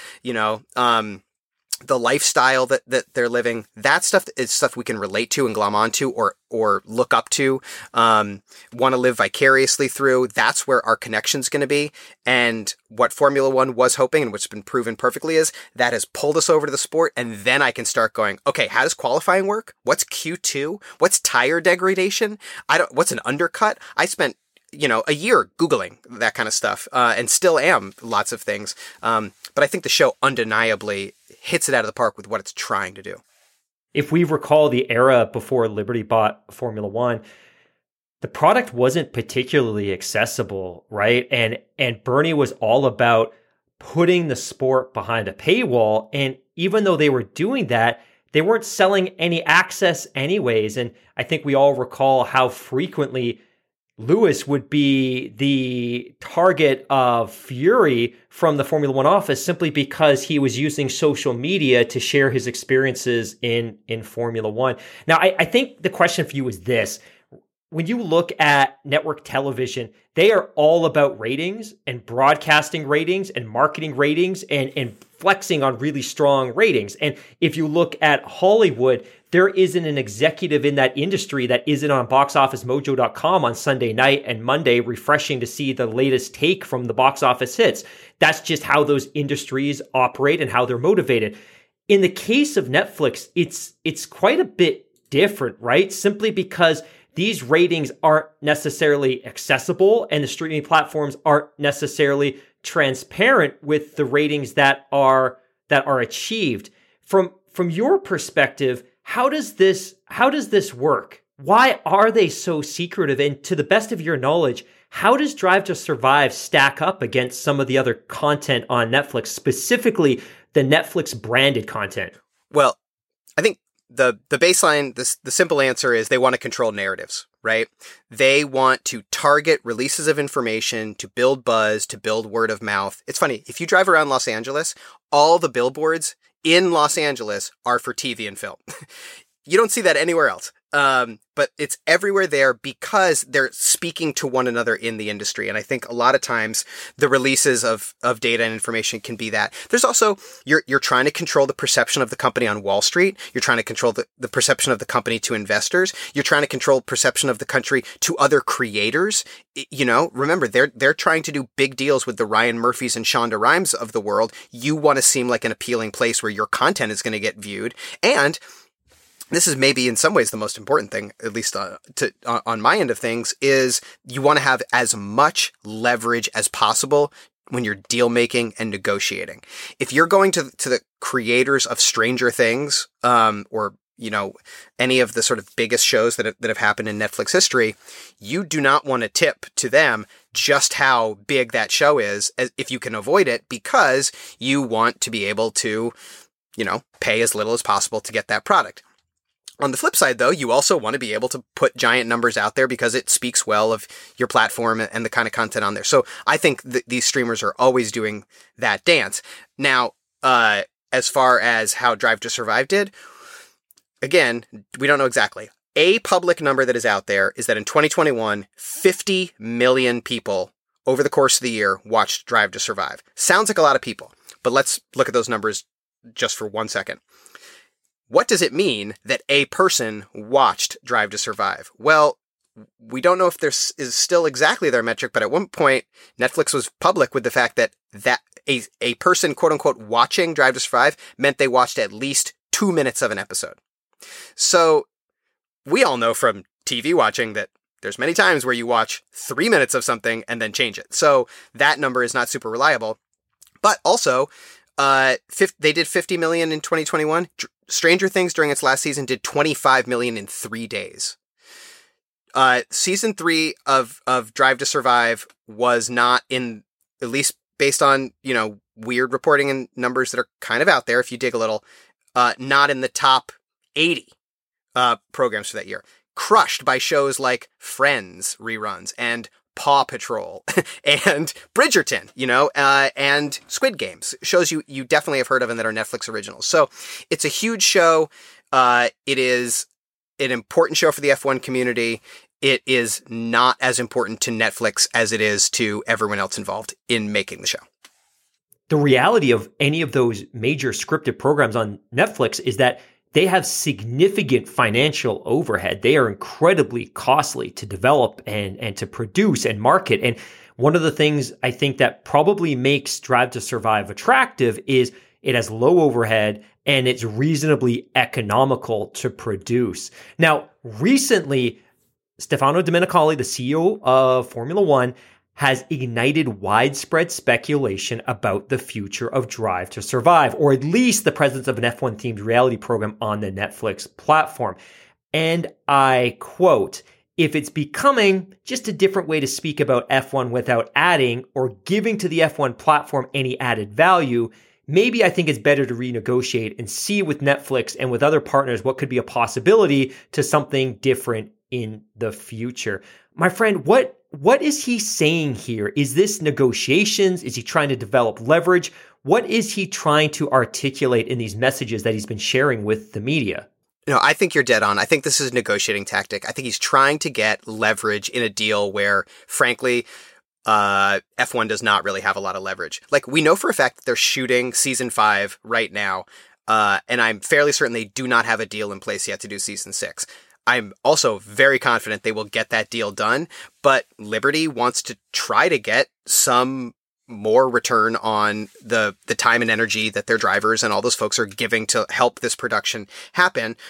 the lifestyle that they're living, that stuff is stuff we can relate to and glom onto or look up to, want to live vicariously through. That's where our connection's going to be. And what Formula One was hoping, and what's been proven perfectly, is that has pulled us over to the sport. And then I can start going, okay, how does qualifying work? What's Q2? What's tire degradation? What's an undercut? I spent a year Googling that kind of stuff, and still am lots of things. But I think the show undeniably hits it out of the park with what it's trying to do. If we recall the era before Liberty bought Formula One, the product wasn't particularly accessible, right? And Bernie was all about putting the sport behind a paywall. And even though they were doing that, they weren't selling any access anyways. And I think we all recall how frequently Lewis would be the target of fury from the Formula One office simply because he was using social media to share his experiences in Formula One. Now, I think the question for you is this. When you look at network television, they are all about ratings and broadcasting ratings and marketing ratings and flexing on really strong ratings. And if you look at Hollywood, there isn't an executive in that industry that isn't on boxofficemojo.com on Sunday night and Monday refreshing to see the latest take from the box office hits. That's just how those industries operate and how they're motivated. In the case of Netflix, it's quite a bit different, right? Simply because these ratings aren't necessarily accessible and the streaming platforms aren't necessarily transparent with the ratings that are achieved. From your perspective, how does this work? Why are they so secretive? And to the best of your knowledge, how does Drive to Survive stack up against some of the other content on Netflix, specifically the Netflix branded content? Well, I think the baseline, the simple answer is they want to control narratives, right? They want to target releases of information to build buzz, to build word of mouth. It's funny, if you drive around Los Angeles, all the billboards in Los Angeles are for TV and film. You don't see that anywhere else. But it's everywhere there because they're speaking to one another in the industry. And I think a lot of times the releases of data and information can be that. There's also, you're trying to control the perception of the company on Wall Street. You're trying to control the perception of the company to investors. You're trying to control perception of the country to other creators. You know, remember, they're trying to do big deals with the Ryan Murphys and Shonda Rhimes of the world. You want to seem like an appealing place where your content is going to get viewed. And this is maybe in some ways the most important thing, at least on my end of things, is you want to have as much leverage as possible when you're deal making and negotiating. If you're going to the creators of Stranger Things, or, you know, any of the sort of biggest shows that have happened in Netflix history, you do not want to tip to them just how big that show is, if you can avoid it, because you want to be able to, you know, pay as little as possible to get that product. On the flip side, though, you also want to be able to put giant numbers out there because it speaks well of your platform and the kind of content on there. So I think these streamers are always doing that dance. Now, as far as how Drive to Survive did, again, we don't know exactly. A public number that is out there is that in 2021, 50 million people over the course of the year watched Drive to Survive. Sounds like a lot of people, but let's look at those numbers just for 1 second. What does it mean that a person watched Drive to Survive? Well, we don't know if there is still exactly their metric, but at one point, Netflix was public with the fact that a person, quote unquote, watching Drive to Survive meant they watched at least 2 minutes of an episode. So we all know from TV watching that there's many times where you watch 3 minutes of something and then change it. So that number is not super reliable. But also, they did 50 million in 2021. Stranger Things during its last season did 25 million in 3 days. Season 3 of Drive to Survive was not in, at least based on, you know, weird reporting and numbers that are kind of out there if you dig a little, not in the top 80 programs for that year. Crushed by shows like Friends reruns and Paw Patrol and Bridgerton, you know, and Squid Games, shows you definitely have heard of and that are Netflix originals. So it's a huge show. It is an important show for the F1 community. It is not as important to Netflix as it is to everyone else involved in making the show. The reality of any of those major scripted programs on Netflix is that they have significant financial overhead. They are incredibly costly to develop and to produce and market. And one of the things I think that probably makes Drive to Survive attractive is it has low overhead and it's reasonably economical to produce. Now, recently, Stefano Domenicali, the CEO of Formula One, has ignited widespread speculation about the future of Drive to Survive, or at least the presence of an F1-themed reality program on the Netflix platform. And I quote, "If it's becoming just a different way to speak about F1 without adding or giving to the F1 platform any added value, maybe I think it's better to renegotiate and see with Netflix and with other partners what could be a possibility to something different in the future." My friend, what is he saying here? Is this negotiations? Is he trying to develop leverage? What is he trying to articulate in these messages that he's been sharing with the media? No, I think you're dead on. I think this is a negotiating tactic. I think he's trying to get leverage in a deal where, frankly, F1 does not really have a lot of leverage. Like, we know for a fact that they're shooting season 5 right now, and I'm fairly certain they do not have a deal in place yet to do season 6. I'm also very confident they will get that deal done, but Liberty wants to try to get some more return on the time and energy that their drivers and all those folks are giving to help this production happen.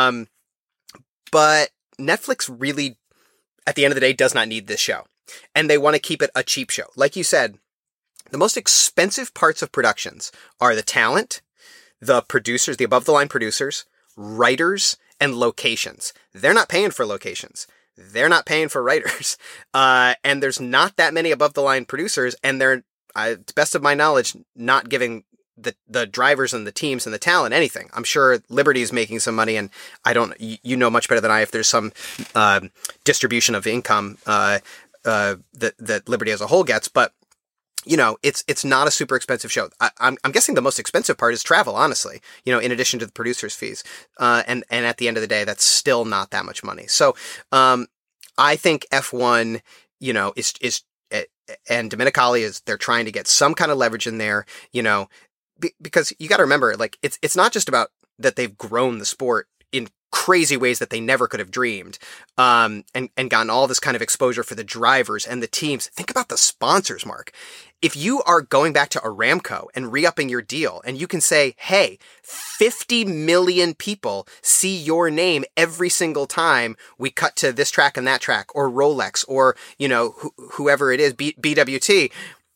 But Netflix really, at the end of the day, does not need this show. And they want to keep it a cheap show. Like you said, the most expensive parts of productions are the talent, the producers, the above-the-line producers, writers, and locations. They're not paying for locations. They're not paying for writers. And there's not that many above the line producers. And they're, to the best of my knowledge, not giving the drivers and the teams and the talent anything. I'm sure Liberty is making some money, and you know much better than I if there's some distribution of income that Liberty as a whole gets. But it's not a super expensive show. I'm guessing the most expensive part is travel, honestly, in addition to the producer's fees. And at the end of the day, that's still not that much money. So, I think F1, is and Domenicali they're trying to get some kind of leverage in there, because you got to remember, like, it's not just about that they've grown the sport in crazy ways that they never could have dreamed, and gotten all this kind of exposure for the drivers and the teams. Think about the sponsors, Mark. If you are going back to Aramco and re-upping your deal, and you can say, hey, 50 million people see your name every single time we cut to this track and that track, or Rolex, or, whoever it is, BWT.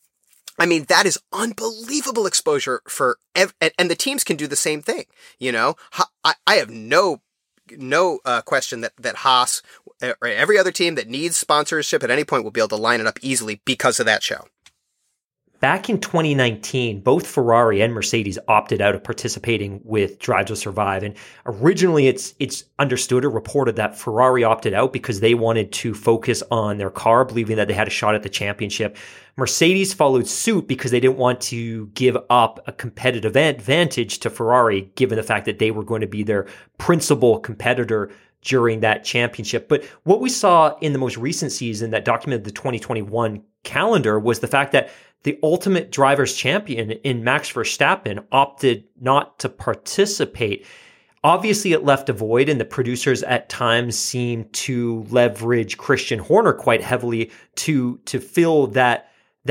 I mean, that is unbelievable exposure and the teams can do the same thing. I have no question that Haas or every other team that needs sponsorship at any point will be able to line it up easily because of that show. Back in 2019, both Ferrari and Mercedes opted out of participating with Drive to Survive. And originally it's understood or reported that Ferrari opted out because they wanted to focus on their car, believing that they had a shot at the championship. Mercedes followed suit because they didn't want to give up a competitive advantage to Ferrari, given the fact that they were going to be their principal competitor during that championship. But what we saw in the most recent season that documented the 2021 calendar was the fact that the ultimate driver's champion in Max Verstappen opted not to participate. Obviously, it left a void, and the producers at times seemed to leverage Christian Horner quite heavily to fill that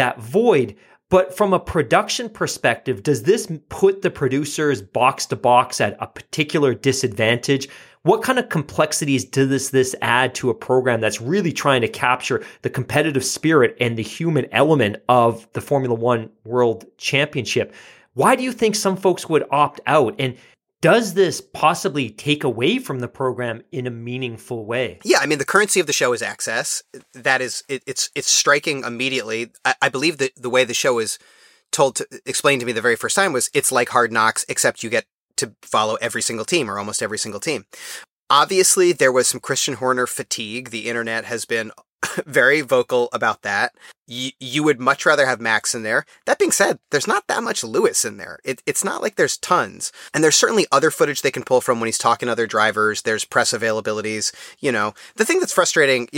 void. But from a production perspective, does this put the producers box to box at a particular disadvantage? What kind of complexities does this add to a program that's really trying to capture the competitive spirit and the human element of the Formula One World Championship? Why do you think some folks would opt out? And does this possibly take away from the program in a meaningful way? Yeah, I mean, the currency of the show is access. That is, it's striking immediately. I believe that the way the show is explained to me the very first time was it's like Hard Knocks, except you get to follow every single team or almost every single team. Obviously, there was some Christian Horner fatigue. The internet has been very vocal about that. You would much rather have Max in there. That being said, there's not that much Lewis in there. It's not like there's tons. And there's certainly other footage they can pull from when he's talking to other drivers. There's press availabilities. The thing that's frustrating,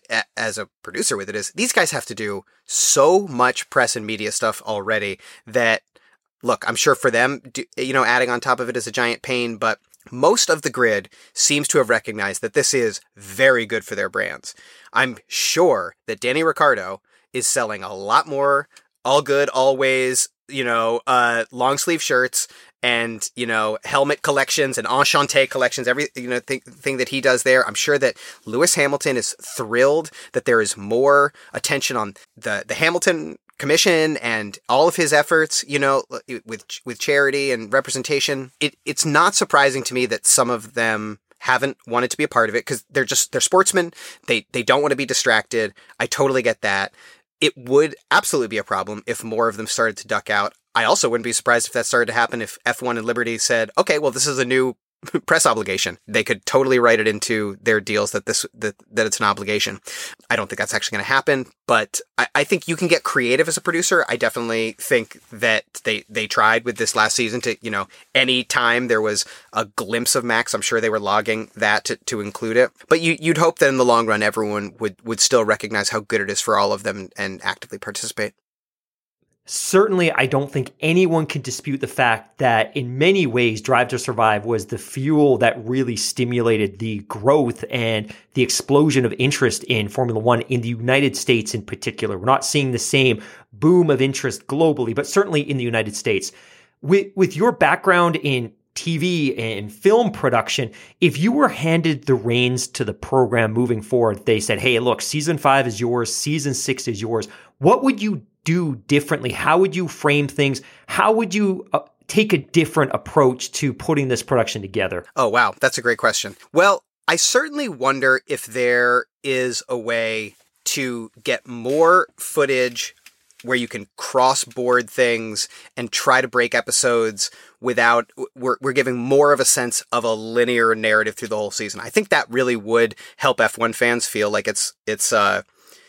as a producer with it is these guys have to do so much press and media stuff already that, look, I'm sure for them, adding on top of it is a giant pain, but most of the grid seems to have recognized that this is very good for their brands. I'm sure that Danny Ricciardo is selling a lot more all good, always, long sleeve shirts and, helmet collections and enchanté collections, every, thing that he does there. I'm sure that Lewis Hamilton is thrilled that there is more attention on the Hamilton Commission and all of his efforts, with charity and representation. It's not surprising to me that some of them haven't wanted to be a part of it because they're sportsmen. They don't want to be distracted. I totally get that. It would absolutely be a problem if more of them started to duck out. I also wouldn't be surprised if that started to happen if F1 and Liberty said, okay, well, this is a new press obligation. They could totally write it into their deals that it's an obligation. I don't think that's actually going to happen, but I think you can get creative as a producer. I definitely think that they tried with this last season to, any time there was a glimpse of Max, I'm sure they were logging that to include it. But you'd hope that in the long run, everyone would still recognize how good it is for all of them and actively participate. Certainly, I don't think anyone can dispute the fact that in many ways, Drive to Survive was the fuel that really stimulated the growth and the explosion of interest in Formula One in the United States in particular. We're not seeing the same boom of interest globally, but certainly in the United States. With your background in TV and film production, if you were handed the reins to the program moving forward, they said, hey, look, season 5 is yours, season 6 is yours. What would you do differently? How would you frame things? How would you take a different approach to putting this production together? Oh, wow. That's a great question. Well, I certainly wonder if there is a way to get more footage where you can cross-board things and try to break episodes without, we're giving more of a sense of a linear narrative through the whole season. I think that really would help F1 fans feel like it's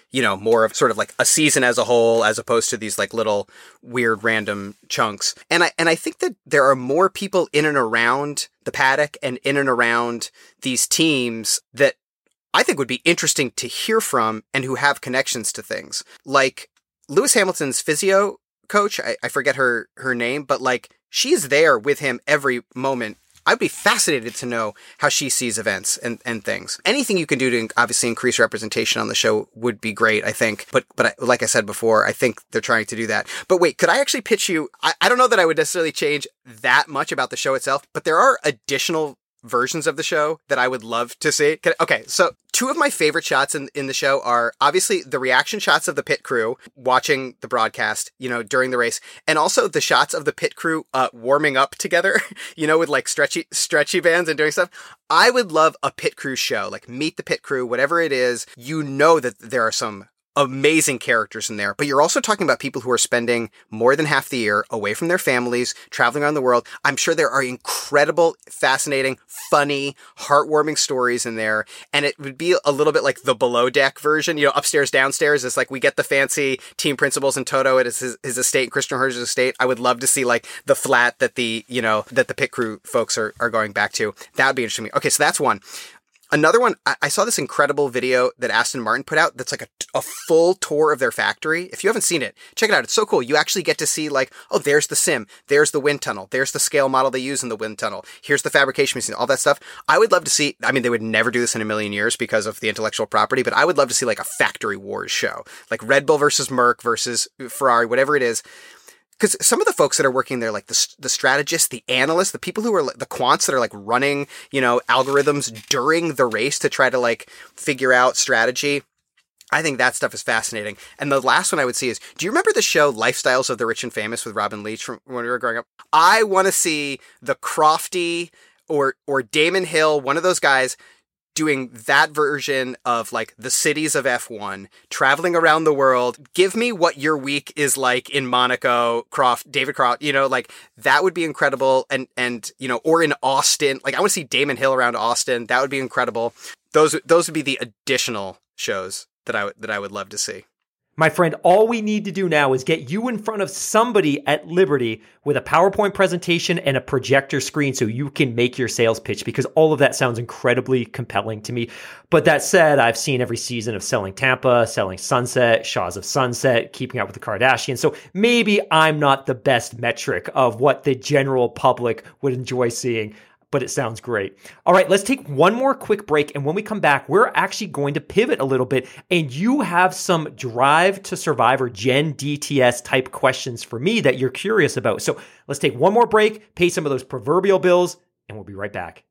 more of sort of like a season as a whole, as opposed to these like little weird random chunks. And I think that there are more people in and around the paddock and in and around these teams that I think would be interesting to hear from and who have connections to things. Like Lewis Hamilton's physio coach, I forget her name, but like she's there with him every moment. I'd be fascinated to know how she sees events and things. Anything you can do to obviously increase representation on the show would be great, I think. But like I said before, I think they're trying to do that. But wait, could I actually pitch you? I don't know that I would necessarily change that much about the show itself, but there are additional versions of the show that I would love to see. Okay, so two of my favorite shots in the show are obviously the reaction shots of the pit crew watching the broadcast, during the race, and also the shots of the pit crew warming up together, with like stretchy bands and doing stuff. I would love a pit crew show, like Meet the Pit Crew, whatever it is. That there are some amazing characters in there, but you're also talking about people who are spending more than half the year away from their families, traveling around the world. I'm sure there are incredible, fascinating, funny, heartwarming stories in there. And it would be a little bit like the below deck version, upstairs, downstairs. It's like we get the fancy team principals and Toto at his estate, Christian Horner's estate. I would love to see like the flat that the pit crew folks are going back to. That would be interesting to me. Okay, so that's one. Another one, I saw this incredible video that Aston Martin put out that's like a full tour of their factory. If you haven't seen it, check it out. It's so cool. You actually get to see like, oh, there's the sim, there's the wind tunnel, there's the scale model they use in the wind tunnel, here's the fabrication machine, all that stuff. I would love to see, they would never do this in a million years because of the intellectual property, but I would love to see like a factory wars show, like Red Bull versus Merc versus Ferrari, whatever it is. Because some of the folks that are working there, like the strategists, the analysts, the people who are the quants that are like running, algorithms during the race to try to like figure out strategy. I think that stuff is fascinating. And the last one I would see is, do you remember the show Lifestyles of the Rich and Famous with Robin Leach from when we were growing up? I want to see the Crofty or Damon Hill, one of those guys, doing that version of like the cities of F1, traveling around the world. Give me what your week is like in Monaco, David Croft, like that would be incredible. And or in Austin, like I want to see Damon Hill around Austin. That would be incredible. Those would be the additional shows that I would love to see. My friend, all we need to do now is get you in front of somebody at Liberty with a PowerPoint presentation and a projector screen so you can make your sales pitch, because all of that sounds incredibly compelling to me. But that said, I've seen every season of Selling Tampa, Selling Sunset, Shaws of Sunset, Keeping Up with the Kardashians. So maybe I'm not the best metric of what the general public would enjoy seeing, but it sounds great. All right, let's take one more quick break. And when we come back, we're actually going to pivot a little bit. And you have some Drive to Survive or Gen DTS type questions for me that you're curious about. So let's take one more break, pay some of those proverbial bills, and we'll be right back.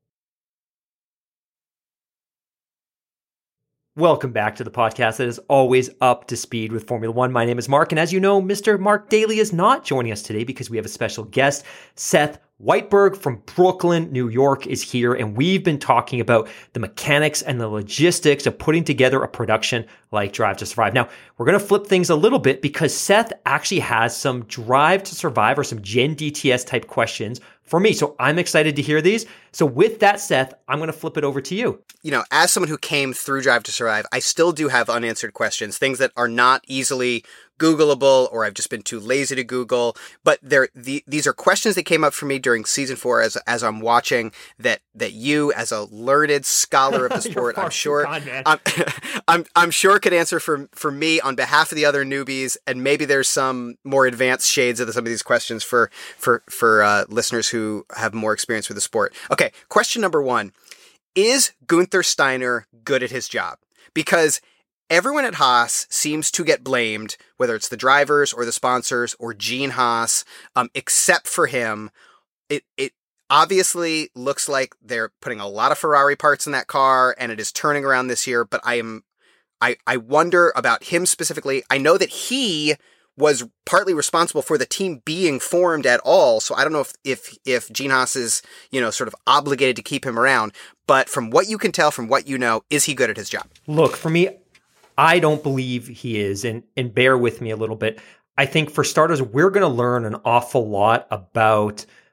Welcome back to the podcast that is always up to speed with Formula One. My name is Mark, and as you know, Mr. Mark Daly is not joining us today because we have a special guest. Seth Whiteberg from Brooklyn, New York is here, and we've been talking about the mechanics and the logistics of putting together a production like Drive to Survive. Now, we're going to flip things a little bit because Seth actually has some Drive to Survive or some Gen DTS type questions for me. So I'm excited to hear these. So with that, Seth, I'm going to flip it over to you. As someone who came through Drive to Survive, I still do have unanswered questions, things that are not easily Googleable, or I've just been too lazy to Google. But these are questions that came up for me during season 4 as I'm watching that you, as a learned scholar of the sport, I'm sure I'm sure could answer for me on behalf of the other newbies, and maybe there's some more advanced shades of some of these questions for listeners who have more experience with the sport. Okay, question number 1: is Gunther Steiner good at his job? Because everyone at Haas seems to get blamed, whether it's the drivers or the sponsors or Gene Haas, except for him. It obviously looks like they're putting a lot of Ferrari parts in that car, and it is turning around this year. But I wonder about him specifically. I know that he was partly responsible for the team being formed at all. So I don't know if Gene Haas is, sort of obligated to keep him around. But from what you can tell, from what you know, is he good at his job? Look, for me, I don't believe he is, and bear with me a little bit. I think for starters, we're going to learn an awful lot about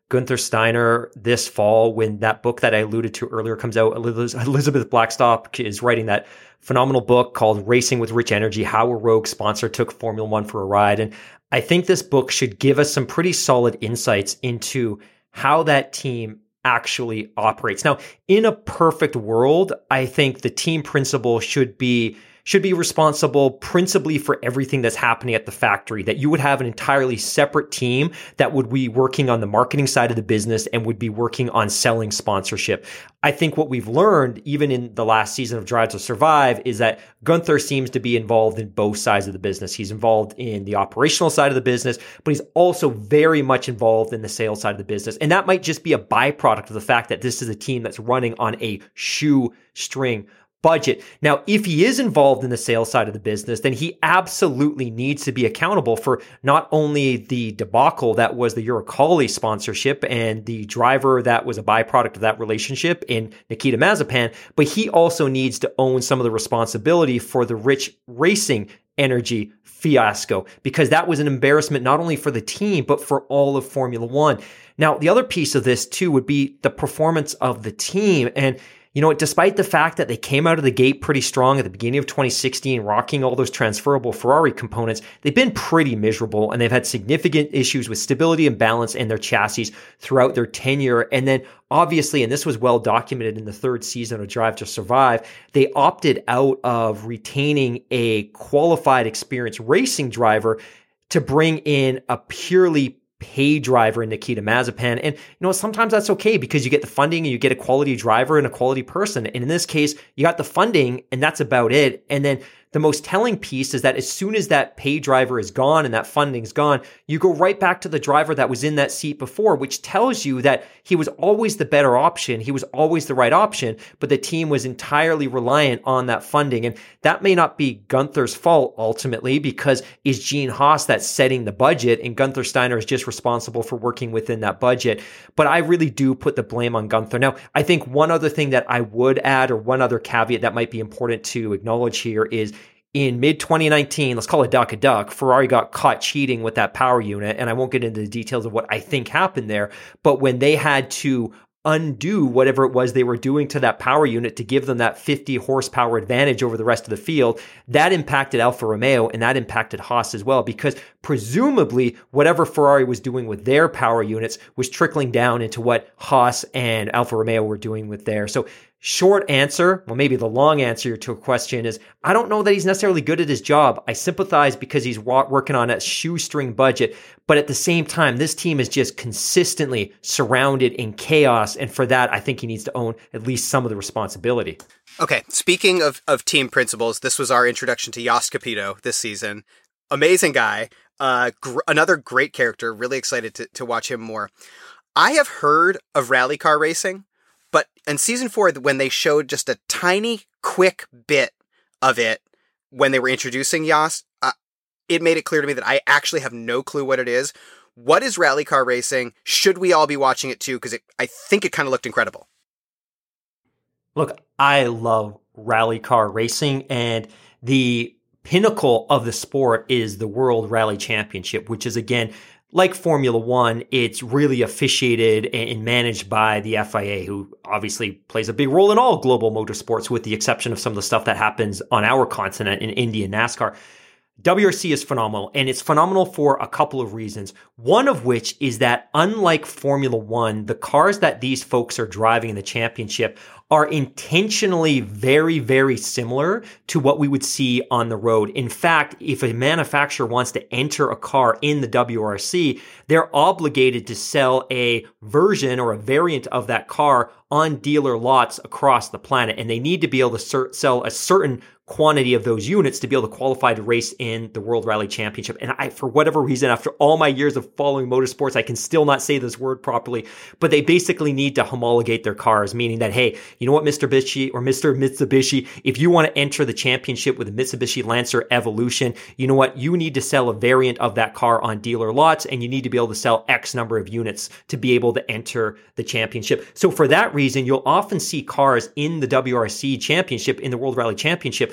Gunther Steiner this fall when that book that I alluded to earlier comes out. Elizabeth Blackstock is writing that phenomenal book called Racing with Rich Energy, How a Rogue Sponsor Took Formula One for a Ride. And I think this book should give us some pretty solid insights into how that team actually operates. Now, in a perfect world, I think the team principal should be responsible principally for everything that's happening at the factory, that you would have an entirely separate team that would be working on the marketing side of the business and would be working on selling sponsorship. I think what we've learned, even in the last season of Drive to Survive, is that Gunther seems to be involved in both sides of the business. He's involved in the operational side of the business, but he's also very much involved in the sales side of the business. And that might just be a byproduct of the fact that this is a team that's running on a shoestring budget. Now, if he is involved in the sales side of the business, then he absolutely needs to be accountable for not only the debacle that was the Uralkali sponsorship and the driver that was a byproduct of that relationship in Nikita Mazepin, but he also needs to own some of the responsibility for the Rich Racing Energy fiasco, because that was an embarrassment not only for the team, but for all of Formula One. Now, the other piece of this too would be the performance of the team. And you know, despite the fact that they came out of the gate pretty strong at the beginning of 2016, rocking all those transferable Ferrari components, they've been pretty miserable, and they've had significant issues with stability and balance in their chassis throughout their tenure. And then obviously, and this was well documented in the third season of Drive to Survive, they opted out of retaining a qualified, experienced racing driver to bring in a purely pay driver in Nikita Mazepin. And, you know, sometimes that's okay because you get the funding and you get a quality driver and a quality person. And in this case, you got the funding and that's about it. And then the most telling piece is that as soon as that pay driver is gone and that funding's gone, you go right back to the driver that was in that seat before, which tells you that he was always the better option. He was always the right option, but the team was entirely reliant on that funding. And that may not be Gunther's fault ultimately, because it's Gene Haas that's setting the budget and Gunther Steiner is just responsible for working within that budget. But I really do put the blame on Gunther. Now, I think one other thing that I would add, or one other caveat that might be important to acknowledge here, is in mid-2019, let's call it a duck, Ferrari got caught cheating with that power unit. And I won't get into the details of what I think happened there. But when they had to undo whatever it was they were doing to that power unit to give them that 50 horsepower advantage over the rest of the field, that impacted Alfa Romeo and that impacted Haas as well, because presumably whatever Ferrari was doing with their power units was trickling down into what Haas and Alfa Romeo were doing with theirs. So short answer, well, maybe the long answer to a question is, I don't know that he's necessarily good at his job. I sympathize because he's working on a shoestring budget. But at the same time, this team is just consistently surrounded in chaos. And for that, I think he needs to own at least some of the responsibility. Okay, speaking of team principals, this was our introduction to Jost Capito this season. Amazing guy. Another great character. Really excited to watch him more. I have heard of rally car racing, but in season 4, when they showed just a tiny, quick bit of it when they were introducing Jost, it made it clear to me that I actually have no clue what it is. What is rally car racing? Should we all be watching it too? Because I think it kind of looked incredible. Look, I love rally car racing, and the pinnacle of the sport is the World Rally Championship, which is, again, like Formula One, it's really officiated and managed by the FIA, who obviously plays a big role in all global motorsports, with the exception of some of the stuff that happens on our continent in Indy and NASCAR. WRC is phenomenal, and it's phenomenal for a couple of reasons. One of which is that, unlike Formula One, the cars that these folks are driving in the championship are intentionally very, very similar to what we would see on the road. In fact, if a manufacturer wants to enter a car in the WRC, they're obligated to sell a version or a variant of that car on dealer lots across the planet. And they need to be able to sell a certain quantity of those units to be able to qualify to race in the World Rally Championship. And for whatever reason, after all my years of following motorsports, I can still not say this word properly, but they basically need to homologate their cars, meaning that, hey, you know what, Mr. Mitsubishi, if you want to enter the championship with a Mitsubishi Lancer Evolution, you know what, you need to sell a variant of that car on dealer lots, and you need to be able to sell X number of units to be able to enter the championship. So for that reason, you'll often see cars in the WRC Championship, in the World Rally Championship,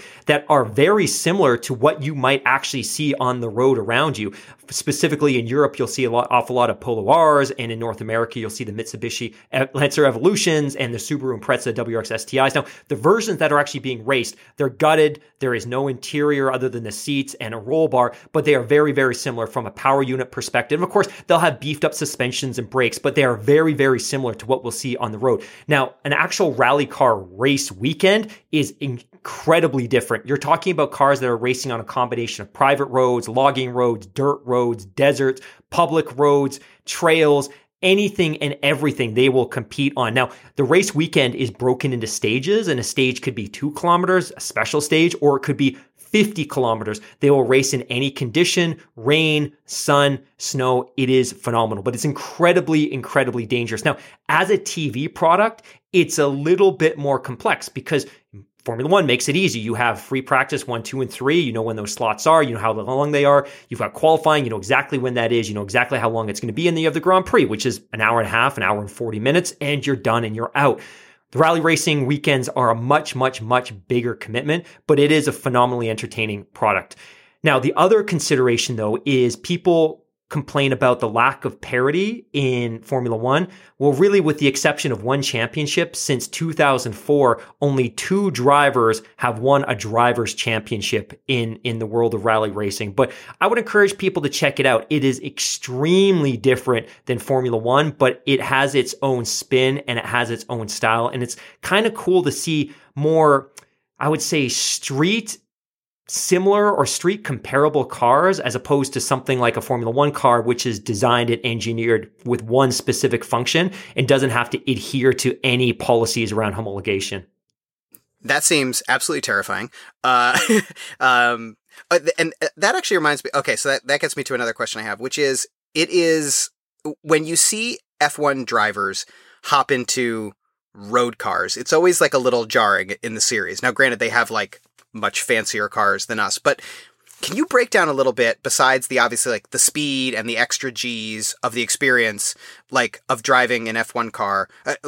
that are very similar to what you might actually see on the road around you. Specifically in Europe, you'll see awful lot of Polo Rs, and in North America, you'll see the Mitsubishi Lancer Evolutions and the Subaru Impreza WRX STIs. Now, the versions that are actually being raced, they're gutted. There is no interior other than the seats and a roll bar, but they are very, very similar from a power unit perspective. Of course, they'll have beefed up suspensions and brakes, but they are very, very similar to what we'll see on the road. Now, an actual rally car race weekend is incredibly different. You're talking about cars that are racing on a combination of private roads, logging roads, dirt roads, deserts, public roads, trails, anything and everything they will compete on. Now, the race weekend is broken into stages, and a stage could be 2 kilometers, a special stage, or it could be 50 kilometers. They will race in any condition, rain, sun, snow. It is phenomenal, but it's incredibly, incredibly dangerous. Now, as a TV product, it's a little bit more complex because Formula One makes it easy. You have free practice 1, 2, and 3. You know when those slots are. You know how long they are. You've got qualifying. You know exactly when that is. You know exactly how long it's going to be. And then you have the Grand Prix, which is an hour and a half, an hour and 40 minutes, and you're done and you're out. The rally racing weekends are a much, much, much bigger commitment, but it is a phenomenally entertaining product. Now, the other consideration, though, is people complain about the lack of parity in Formula One. Well, really, with the exception of one championship, since 2004, only 2 drivers have won a driver's championship in the world of rally racing. But I would encourage people to check it out. It is extremely different than Formula One, but it has its own spin and it has its own style. And it's kind of cool to see more, I would say, street similar or street comparable cars as opposed to something like a Formula One car, which is designed and engineered with one specific function and doesn't have to adhere to any policies around homologation. That seems absolutely terrifying. And that actually reminds me, okay, so that gets me to another question I have, which is, when you see F1 drivers hop into road cars, it's always like a little jarring in the series. Now, granted, they have like much fancier cars than us, but can you break down a little bit, besides the obviously like the speed and the extra G's of the experience, like of driving an F1 car,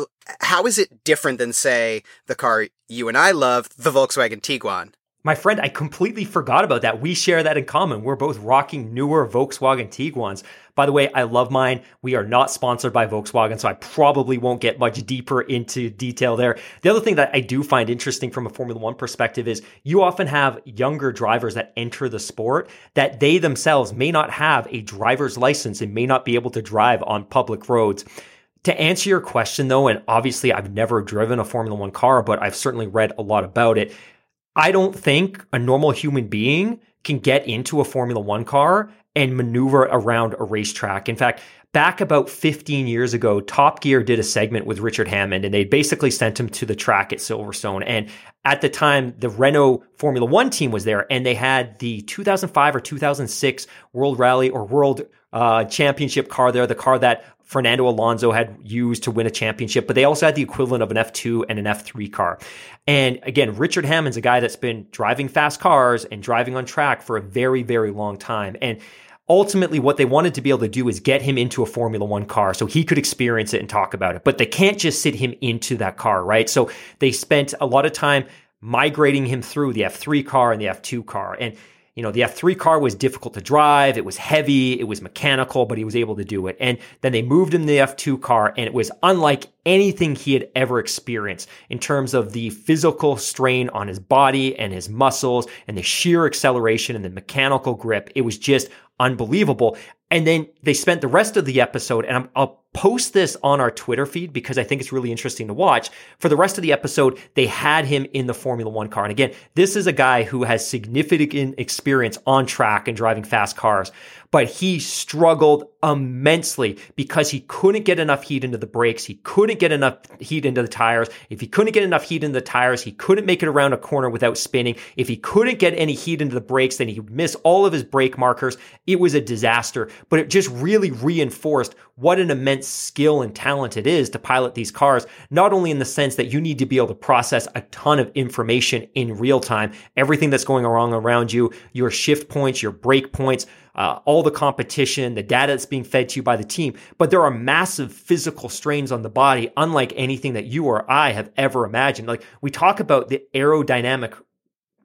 how is it different than, say, the car you and I love, the Volkswagen Tiguan? My friend, I completely forgot about that. We share that in common. We're both rocking newer Volkswagen Tiguans. By the way, I love mine. We are not sponsored by Volkswagen, so I probably won't get much deeper into detail there. The other thing that I do find interesting from a Formula One perspective is you often have younger drivers that enter the sport that they themselves may not have a driver's license and may not be able to drive on public roads. To answer your question, though, and obviously I've never driven a Formula One car, but I've certainly read a lot about it. I don't think a normal human being can get into a Formula One car and maneuver around a racetrack. In fact, back about 15 years ago, Top Gear did a segment with Richard Hammond, and they basically sent him to the track at Silverstone. And at the time, the Renault Formula One team was there, and they had the 2005 or 2006 World Rally or World Championship car there, the car that Fernando Alonso had used to win a championship, but they also had the equivalent of an F2 and an F3 car. And again, Richard Hammond's a guy that's been driving fast cars and driving on track for a very, very long time. And ultimately, what they wanted to be able to do is get him into a Formula One car so he could experience it and talk about it. But they can't just sit him into that car, right? So they spent a lot of time migrating him through the F3 car and the F2 car. And you know, the F3 car was difficult to drive. It was heavy. It was mechanical, but he was able to do it. And then they moved him to the F2 car, and it was unlike anything he had ever experienced in terms of the physical strain on his body and his muscles and the sheer acceleration and the mechanical grip. It was just unbelievable. And then they spent the rest of the episode, and I'll post this on our Twitter feed because I think it's really interesting to watch. For the rest of the episode, they had him in the Formula One car. And again, this is a guy who has significant experience on track and driving fast cars, but he struggled immensely because he couldn't get enough heat into the brakes. He couldn't get enough heat into the tires. If he couldn't get enough heat into the tires, he couldn't make it around a corner without spinning. If he couldn't get any heat into the brakes, then he would miss all of his brake markers. It was a disaster, but it just really reinforced what an immense skill and talent it is to pilot these cars, not only in the sense that you need to be able to process a ton of information in real time, everything that's going on around you, your shift points, your brake points, all the competition, the data that's being fed to you by the team, but there are massive physical strains on the body, unlike anything that you or I have ever imagined. Like we talk about the aerodynamic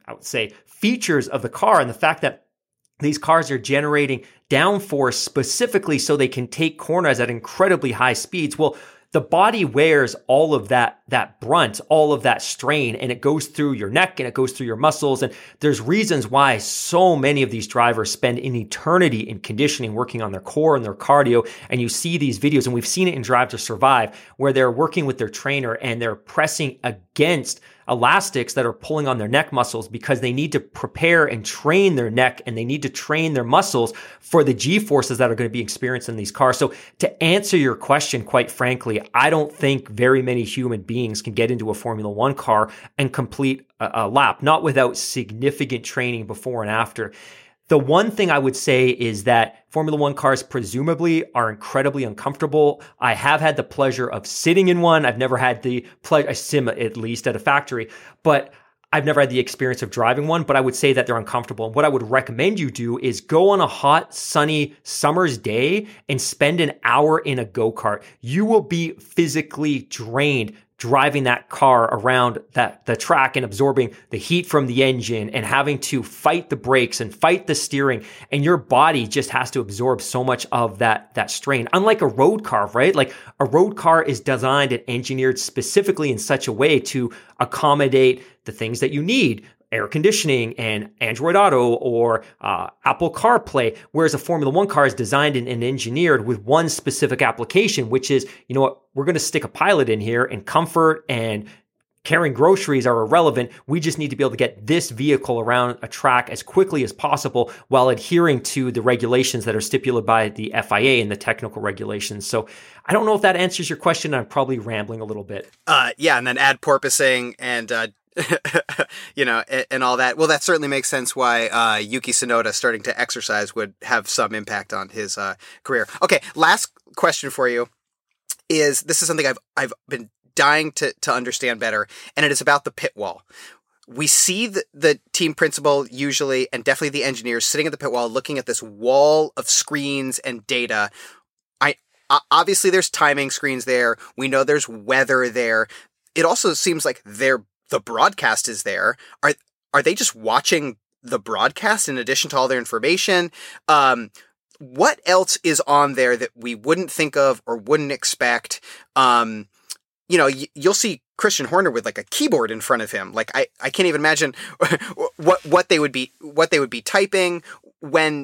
I would say, features of the car, and the fact that these cars are generating downforce specifically so they can take corners at incredibly high speeds. Well, the body wears all of that brunt, all of that strain, and it goes through your neck and it goes through your muscles. And there's reasons why so many of these drivers spend an eternity in conditioning, working on their core and their cardio. And you see these videos, and we've seen it in Drive to Survive, where they're working with their trainer and they're pressing against elastics that are pulling on their neck muscles because they need to prepare and train their neck, and they need to train their muscles for the G-forces that are going to be experienced in these cars. So to answer your question, quite frankly, I don't think very many human beings can get into a Formula One car and complete a lap, not without significant training before and after. The one thing I would say is that Formula One cars presumably are incredibly uncomfortable. I have had the pleasure of sitting in one. I've never had the pleasure, a sim at least at a factory, but I've never had the experience of driving one, but I would say that they're uncomfortable. And what I would recommend you do is go on a hot, sunny summer's day and spend an hour in a go-kart. You will be physically drained driving that car around the track and absorbing the heat from the engine and having to fight the brakes and fight the steering. And your body just has to absorb so much of that strain. Unlike a road car, right? Like a road car is designed and engineered specifically in such a way to accommodate the things that you need. Air conditioning and Android Auto or Apple CarPlay, whereas a Formula One car is designed and engineered with one specific application, which is, you know what, we're going to stick a pilot in here, and comfort and carrying groceries are irrelevant. We just need to be able to get this vehicle around a track as quickly as possible while adhering to the regulations that are stipulated by the FIA and the technical regulations. So I don't know if that answers your question. I'm probably rambling a little bit. Yeah, and then add porpoising and you know, and all that. Well, that certainly makes sense why Yuki Tsunoda starting to exercise would have some impact on his career. Okay, last question for you is, this is something I've been dying to understand better, and it is about the pit wall. We see the team principal usually, and definitely the engineers, sitting at the pit wall looking at this wall of screens and data. Obviously there's timing screens there. We know there's weather there. It also seems like the broadcast is there. Are they just watching the broadcast in addition to all their information? What else is on there that we wouldn't think of or wouldn't expect? You know, you'll see Christian Horner with like a keyboard in front of him. Like I can't even imagine what they would be typing when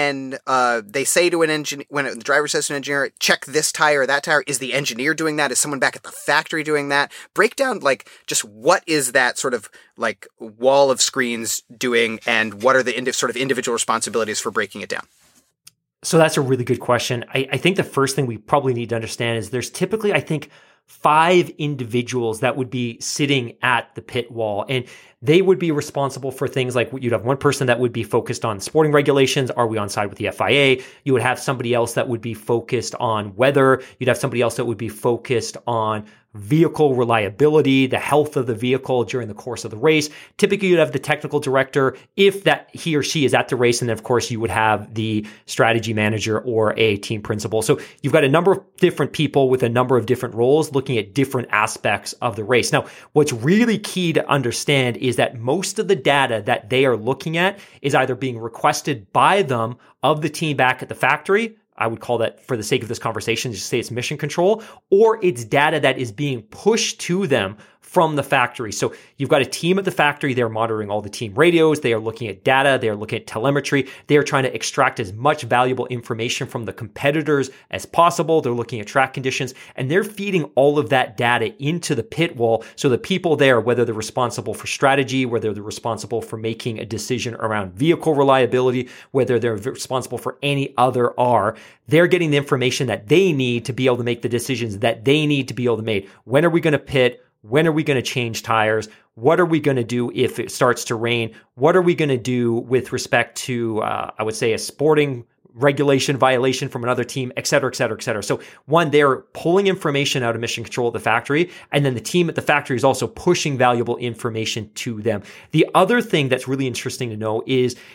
they say to an engineer, when the driver says to an engineer, check this tire or that tire. Is the engineer doing that? Is someone back at the factory doing that? Break down like just what is that sort of like wall of screens doing, and what are the sort of individual responsibilities for breaking it down? So that's a really good question. I think the first thing we probably need to understand is there's typically, I think, 5 individuals that would be sitting at the pit wall, and they would be responsible for things like, you'd have one person that would be focused on sporting regulations. Are we on side with the FIA? You would have somebody else that would be focused on weather. You'd have somebody else that would be focused on vehicle reliability, the health of the vehicle during the course of the race. Typically, you'd have the technical director if that he or she is at the race. And then, of course, you would have the strategy manager or a team principal. So you've got a number of different people with a number of different roles looking at different aspects of the race. Now, what's really key to understand is that most of the data that they are looking at is either being requested by them of the team back at the factory. I would call that, for the sake of this conversation, just say it's mission control, or it's data that is being pushed to them from the factory. So you've got a team at the factory. They're monitoring all the team radios. They are looking at data. They are looking at telemetry. They are trying to extract as much valuable information from the competitors as possible. They're looking at track conditions, and they're feeding all of that data into the pit wall. So the people there, whether they're responsible for strategy, whether they're responsible for making a decision around vehicle reliability, whether they're responsible for any other they're getting the information that they need to be able to make the decisions that they need to be able to make. When are we going to pit? When are we going to change tires? What are we going to do if it starts to rain? What are we going to do with respect to, I would say, a sporting regulation violation from another team, et cetera, et cetera, et cetera. So one, they're pulling information out of mission control at the factory, and then the team at the factory is also pushing valuable information to them. The other thing that's really interesting to know is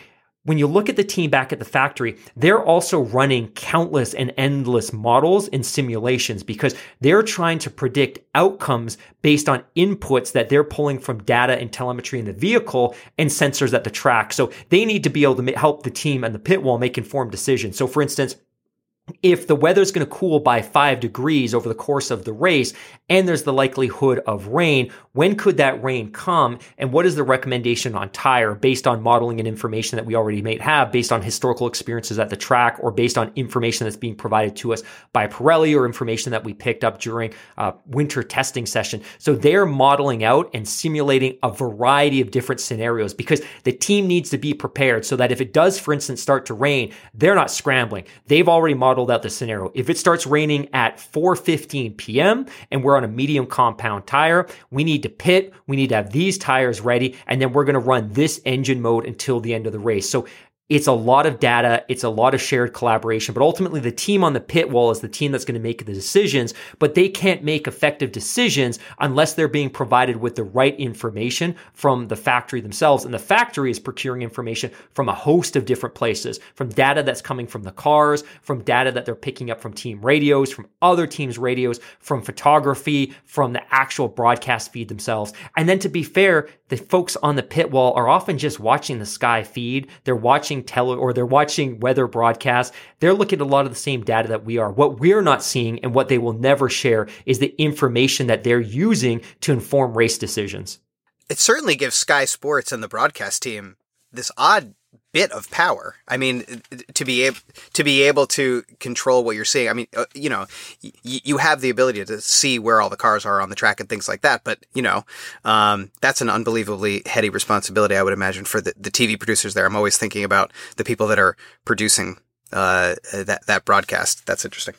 when you look at the team back at the factory, they're also running countless and endless models and simulations because they're trying to predict outcomes based on inputs that they're pulling from data and telemetry in the vehicle and sensors at the track. So they need to be able to help the team and the pit wall make informed decisions. So for instance, if the weather's going to cool by 5 degrees over the course of the race and there's the likelihood of rain, when could that rain come? And what is the recommendation on tire based on modeling and information that we already may have based on historical experiences at the track or based on information that's being provided to us by Pirelli or information that we picked up during a winter testing session? So they're modeling out and simulating a variety of different scenarios because the team needs to be prepared so that if it does, for instance, start to rain, they're not scrambling. They've already modeled out the scenario. If it starts raining at 4:15 p.m. and we're on a medium compound tire, we need to pit, we need to have these tires ready, and then we're going to run this engine mode until the end of the race. So it's a lot of data. It's a lot of shared collaboration, but ultimately the team on the pit wall is the team that's going to make the decisions, but they can't make effective decisions unless they're being provided with the right information from the factory themselves. And the factory is procuring information from a host of different places, from data that's coming from the cars, from data that they're picking up from team radios, from other teams' radios, from photography, from the actual broadcast feed themselves. And then to be fair, the folks on the pit wall are often just watching the Sky feed. They're watching they're watching weather broadcasts. They're looking at a lot of the same data that we are. What we're not seeing and what they will never share is the information that they're using to inform race decisions. It certainly gives Sky Sports and the broadcast team this odd bit of power. I mean, to be able to control what you're seeing. I mean, you have the ability to see where all the cars are on the track and things like that. But that's an unbelievably heady responsibility, I would imagine, for the TV producers there. I'm always thinking about the people that are producing that broadcast. That's interesting.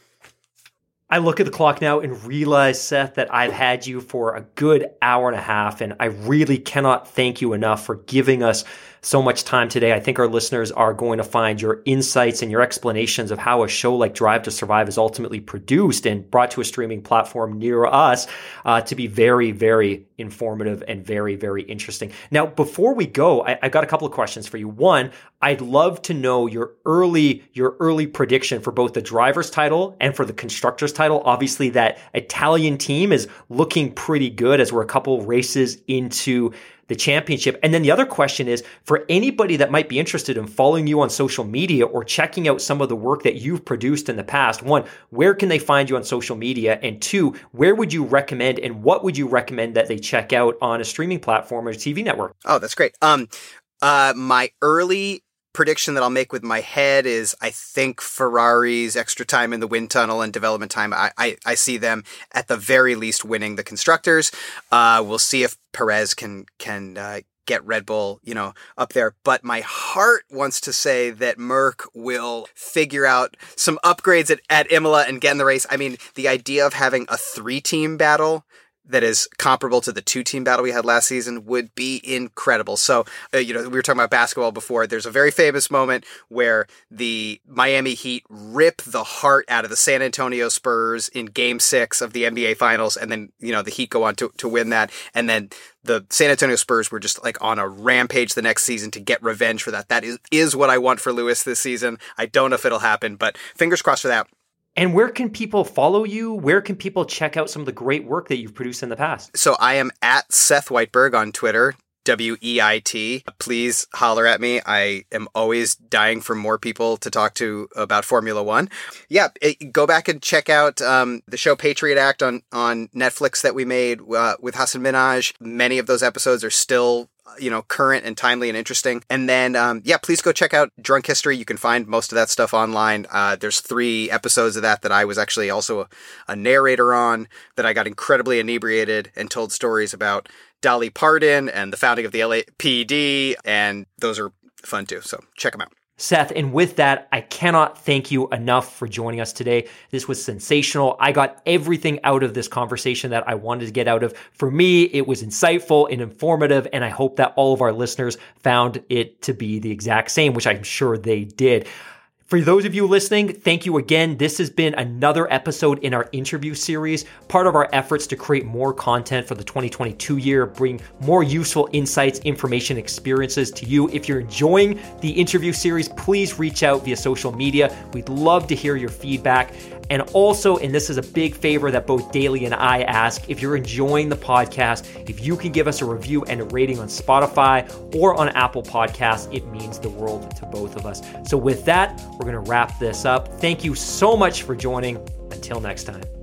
I look at the clock now and realize, Seth, that I've had you for a good hour and a half, and I really cannot thank you enough for giving us so much time today. I think our listeners are going to find your insights and your explanations of how a show like Drive to Survive is ultimately produced and brought to a streaming platform near us to be very, very informative and very, very interesting. Now, before we go, I got a couple of questions for you. One, I'd love to know your early prediction for both the driver's title and for the constructor's title. Obviously, that Italian team is looking pretty good as we're a couple races into the championship. And then the other question is, for anybody that might be interested in following you on social media or checking out some of the work that you've produced in the past, one, where can they find you on social media? And two, where would you recommend and what would you recommend that they check out on a streaming platform or a TV network? Oh, that's great. My early prediction that I'll make with my head is I think Ferrari's extra time in the wind tunnel and development time, I see them at the very least winning the constructors. We'll see if Perez can get Red Bull, up there. But my heart wants to say that Merck will figure out some upgrades at Imola and get in the race. I mean, the idea of having a 3-team battle that is comparable to the 2-team battle we had last season would be incredible. So, we were talking about basketball before. There's a very famous moment where the Miami Heat rip the heart out of the San Antonio Spurs in Game 6 of the NBA Finals, and then, the Heat go on to win that. And then the San Antonio Spurs were just like on a rampage the next season to get revenge for that. That is what I want for Lewis this season. I don't know if it'll happen, but fingers crossed for that. And where can people follow you? Where can people check out some of the great work that you've produced in the past? So I am at Seth Whiteberg on Twitter, WEIT. Please holler at me. I am always dying for more people to talk to about Formula One. Yeah, go back and check out the show Patriot Act on Netflix that we made with Hassan Minhaj. Many of those episodes are still current and timely and interesting. And then, please go check out Drunk History. You can find most of that stuff online. There's 3 episodes of that I was actually also a narrator on, that I got incredibly inebriated and told stories about Dolly Parton and the founding of the LAPD. And those are fun too. So check them out. Seth, and with that, I cannot thank you enough for joining us today. This was sensational. I got everything out of this conversation that I wanted to get out of. For me, it was insightful and informative, and I hope that all of our listeners found it to be the exact same, which I'm sure they did. For those of you listening, thank you again. This has been another episode in our interview series, part of our efforts to create more content for the 2022 year, bring more useful insights, information, experiences to you. If you're enjoying the interview series, please reach out via social media. We'd love to hear your feedback. And also, and this is a big favor that both Daly and I ask, if you're enjoying the podcast, if you can give us a review and a rating on Spotify or on Apple Podcasts, it means the world to both of us. So with that, we're going to wrap this up. Thank you so much for joining. Until next time.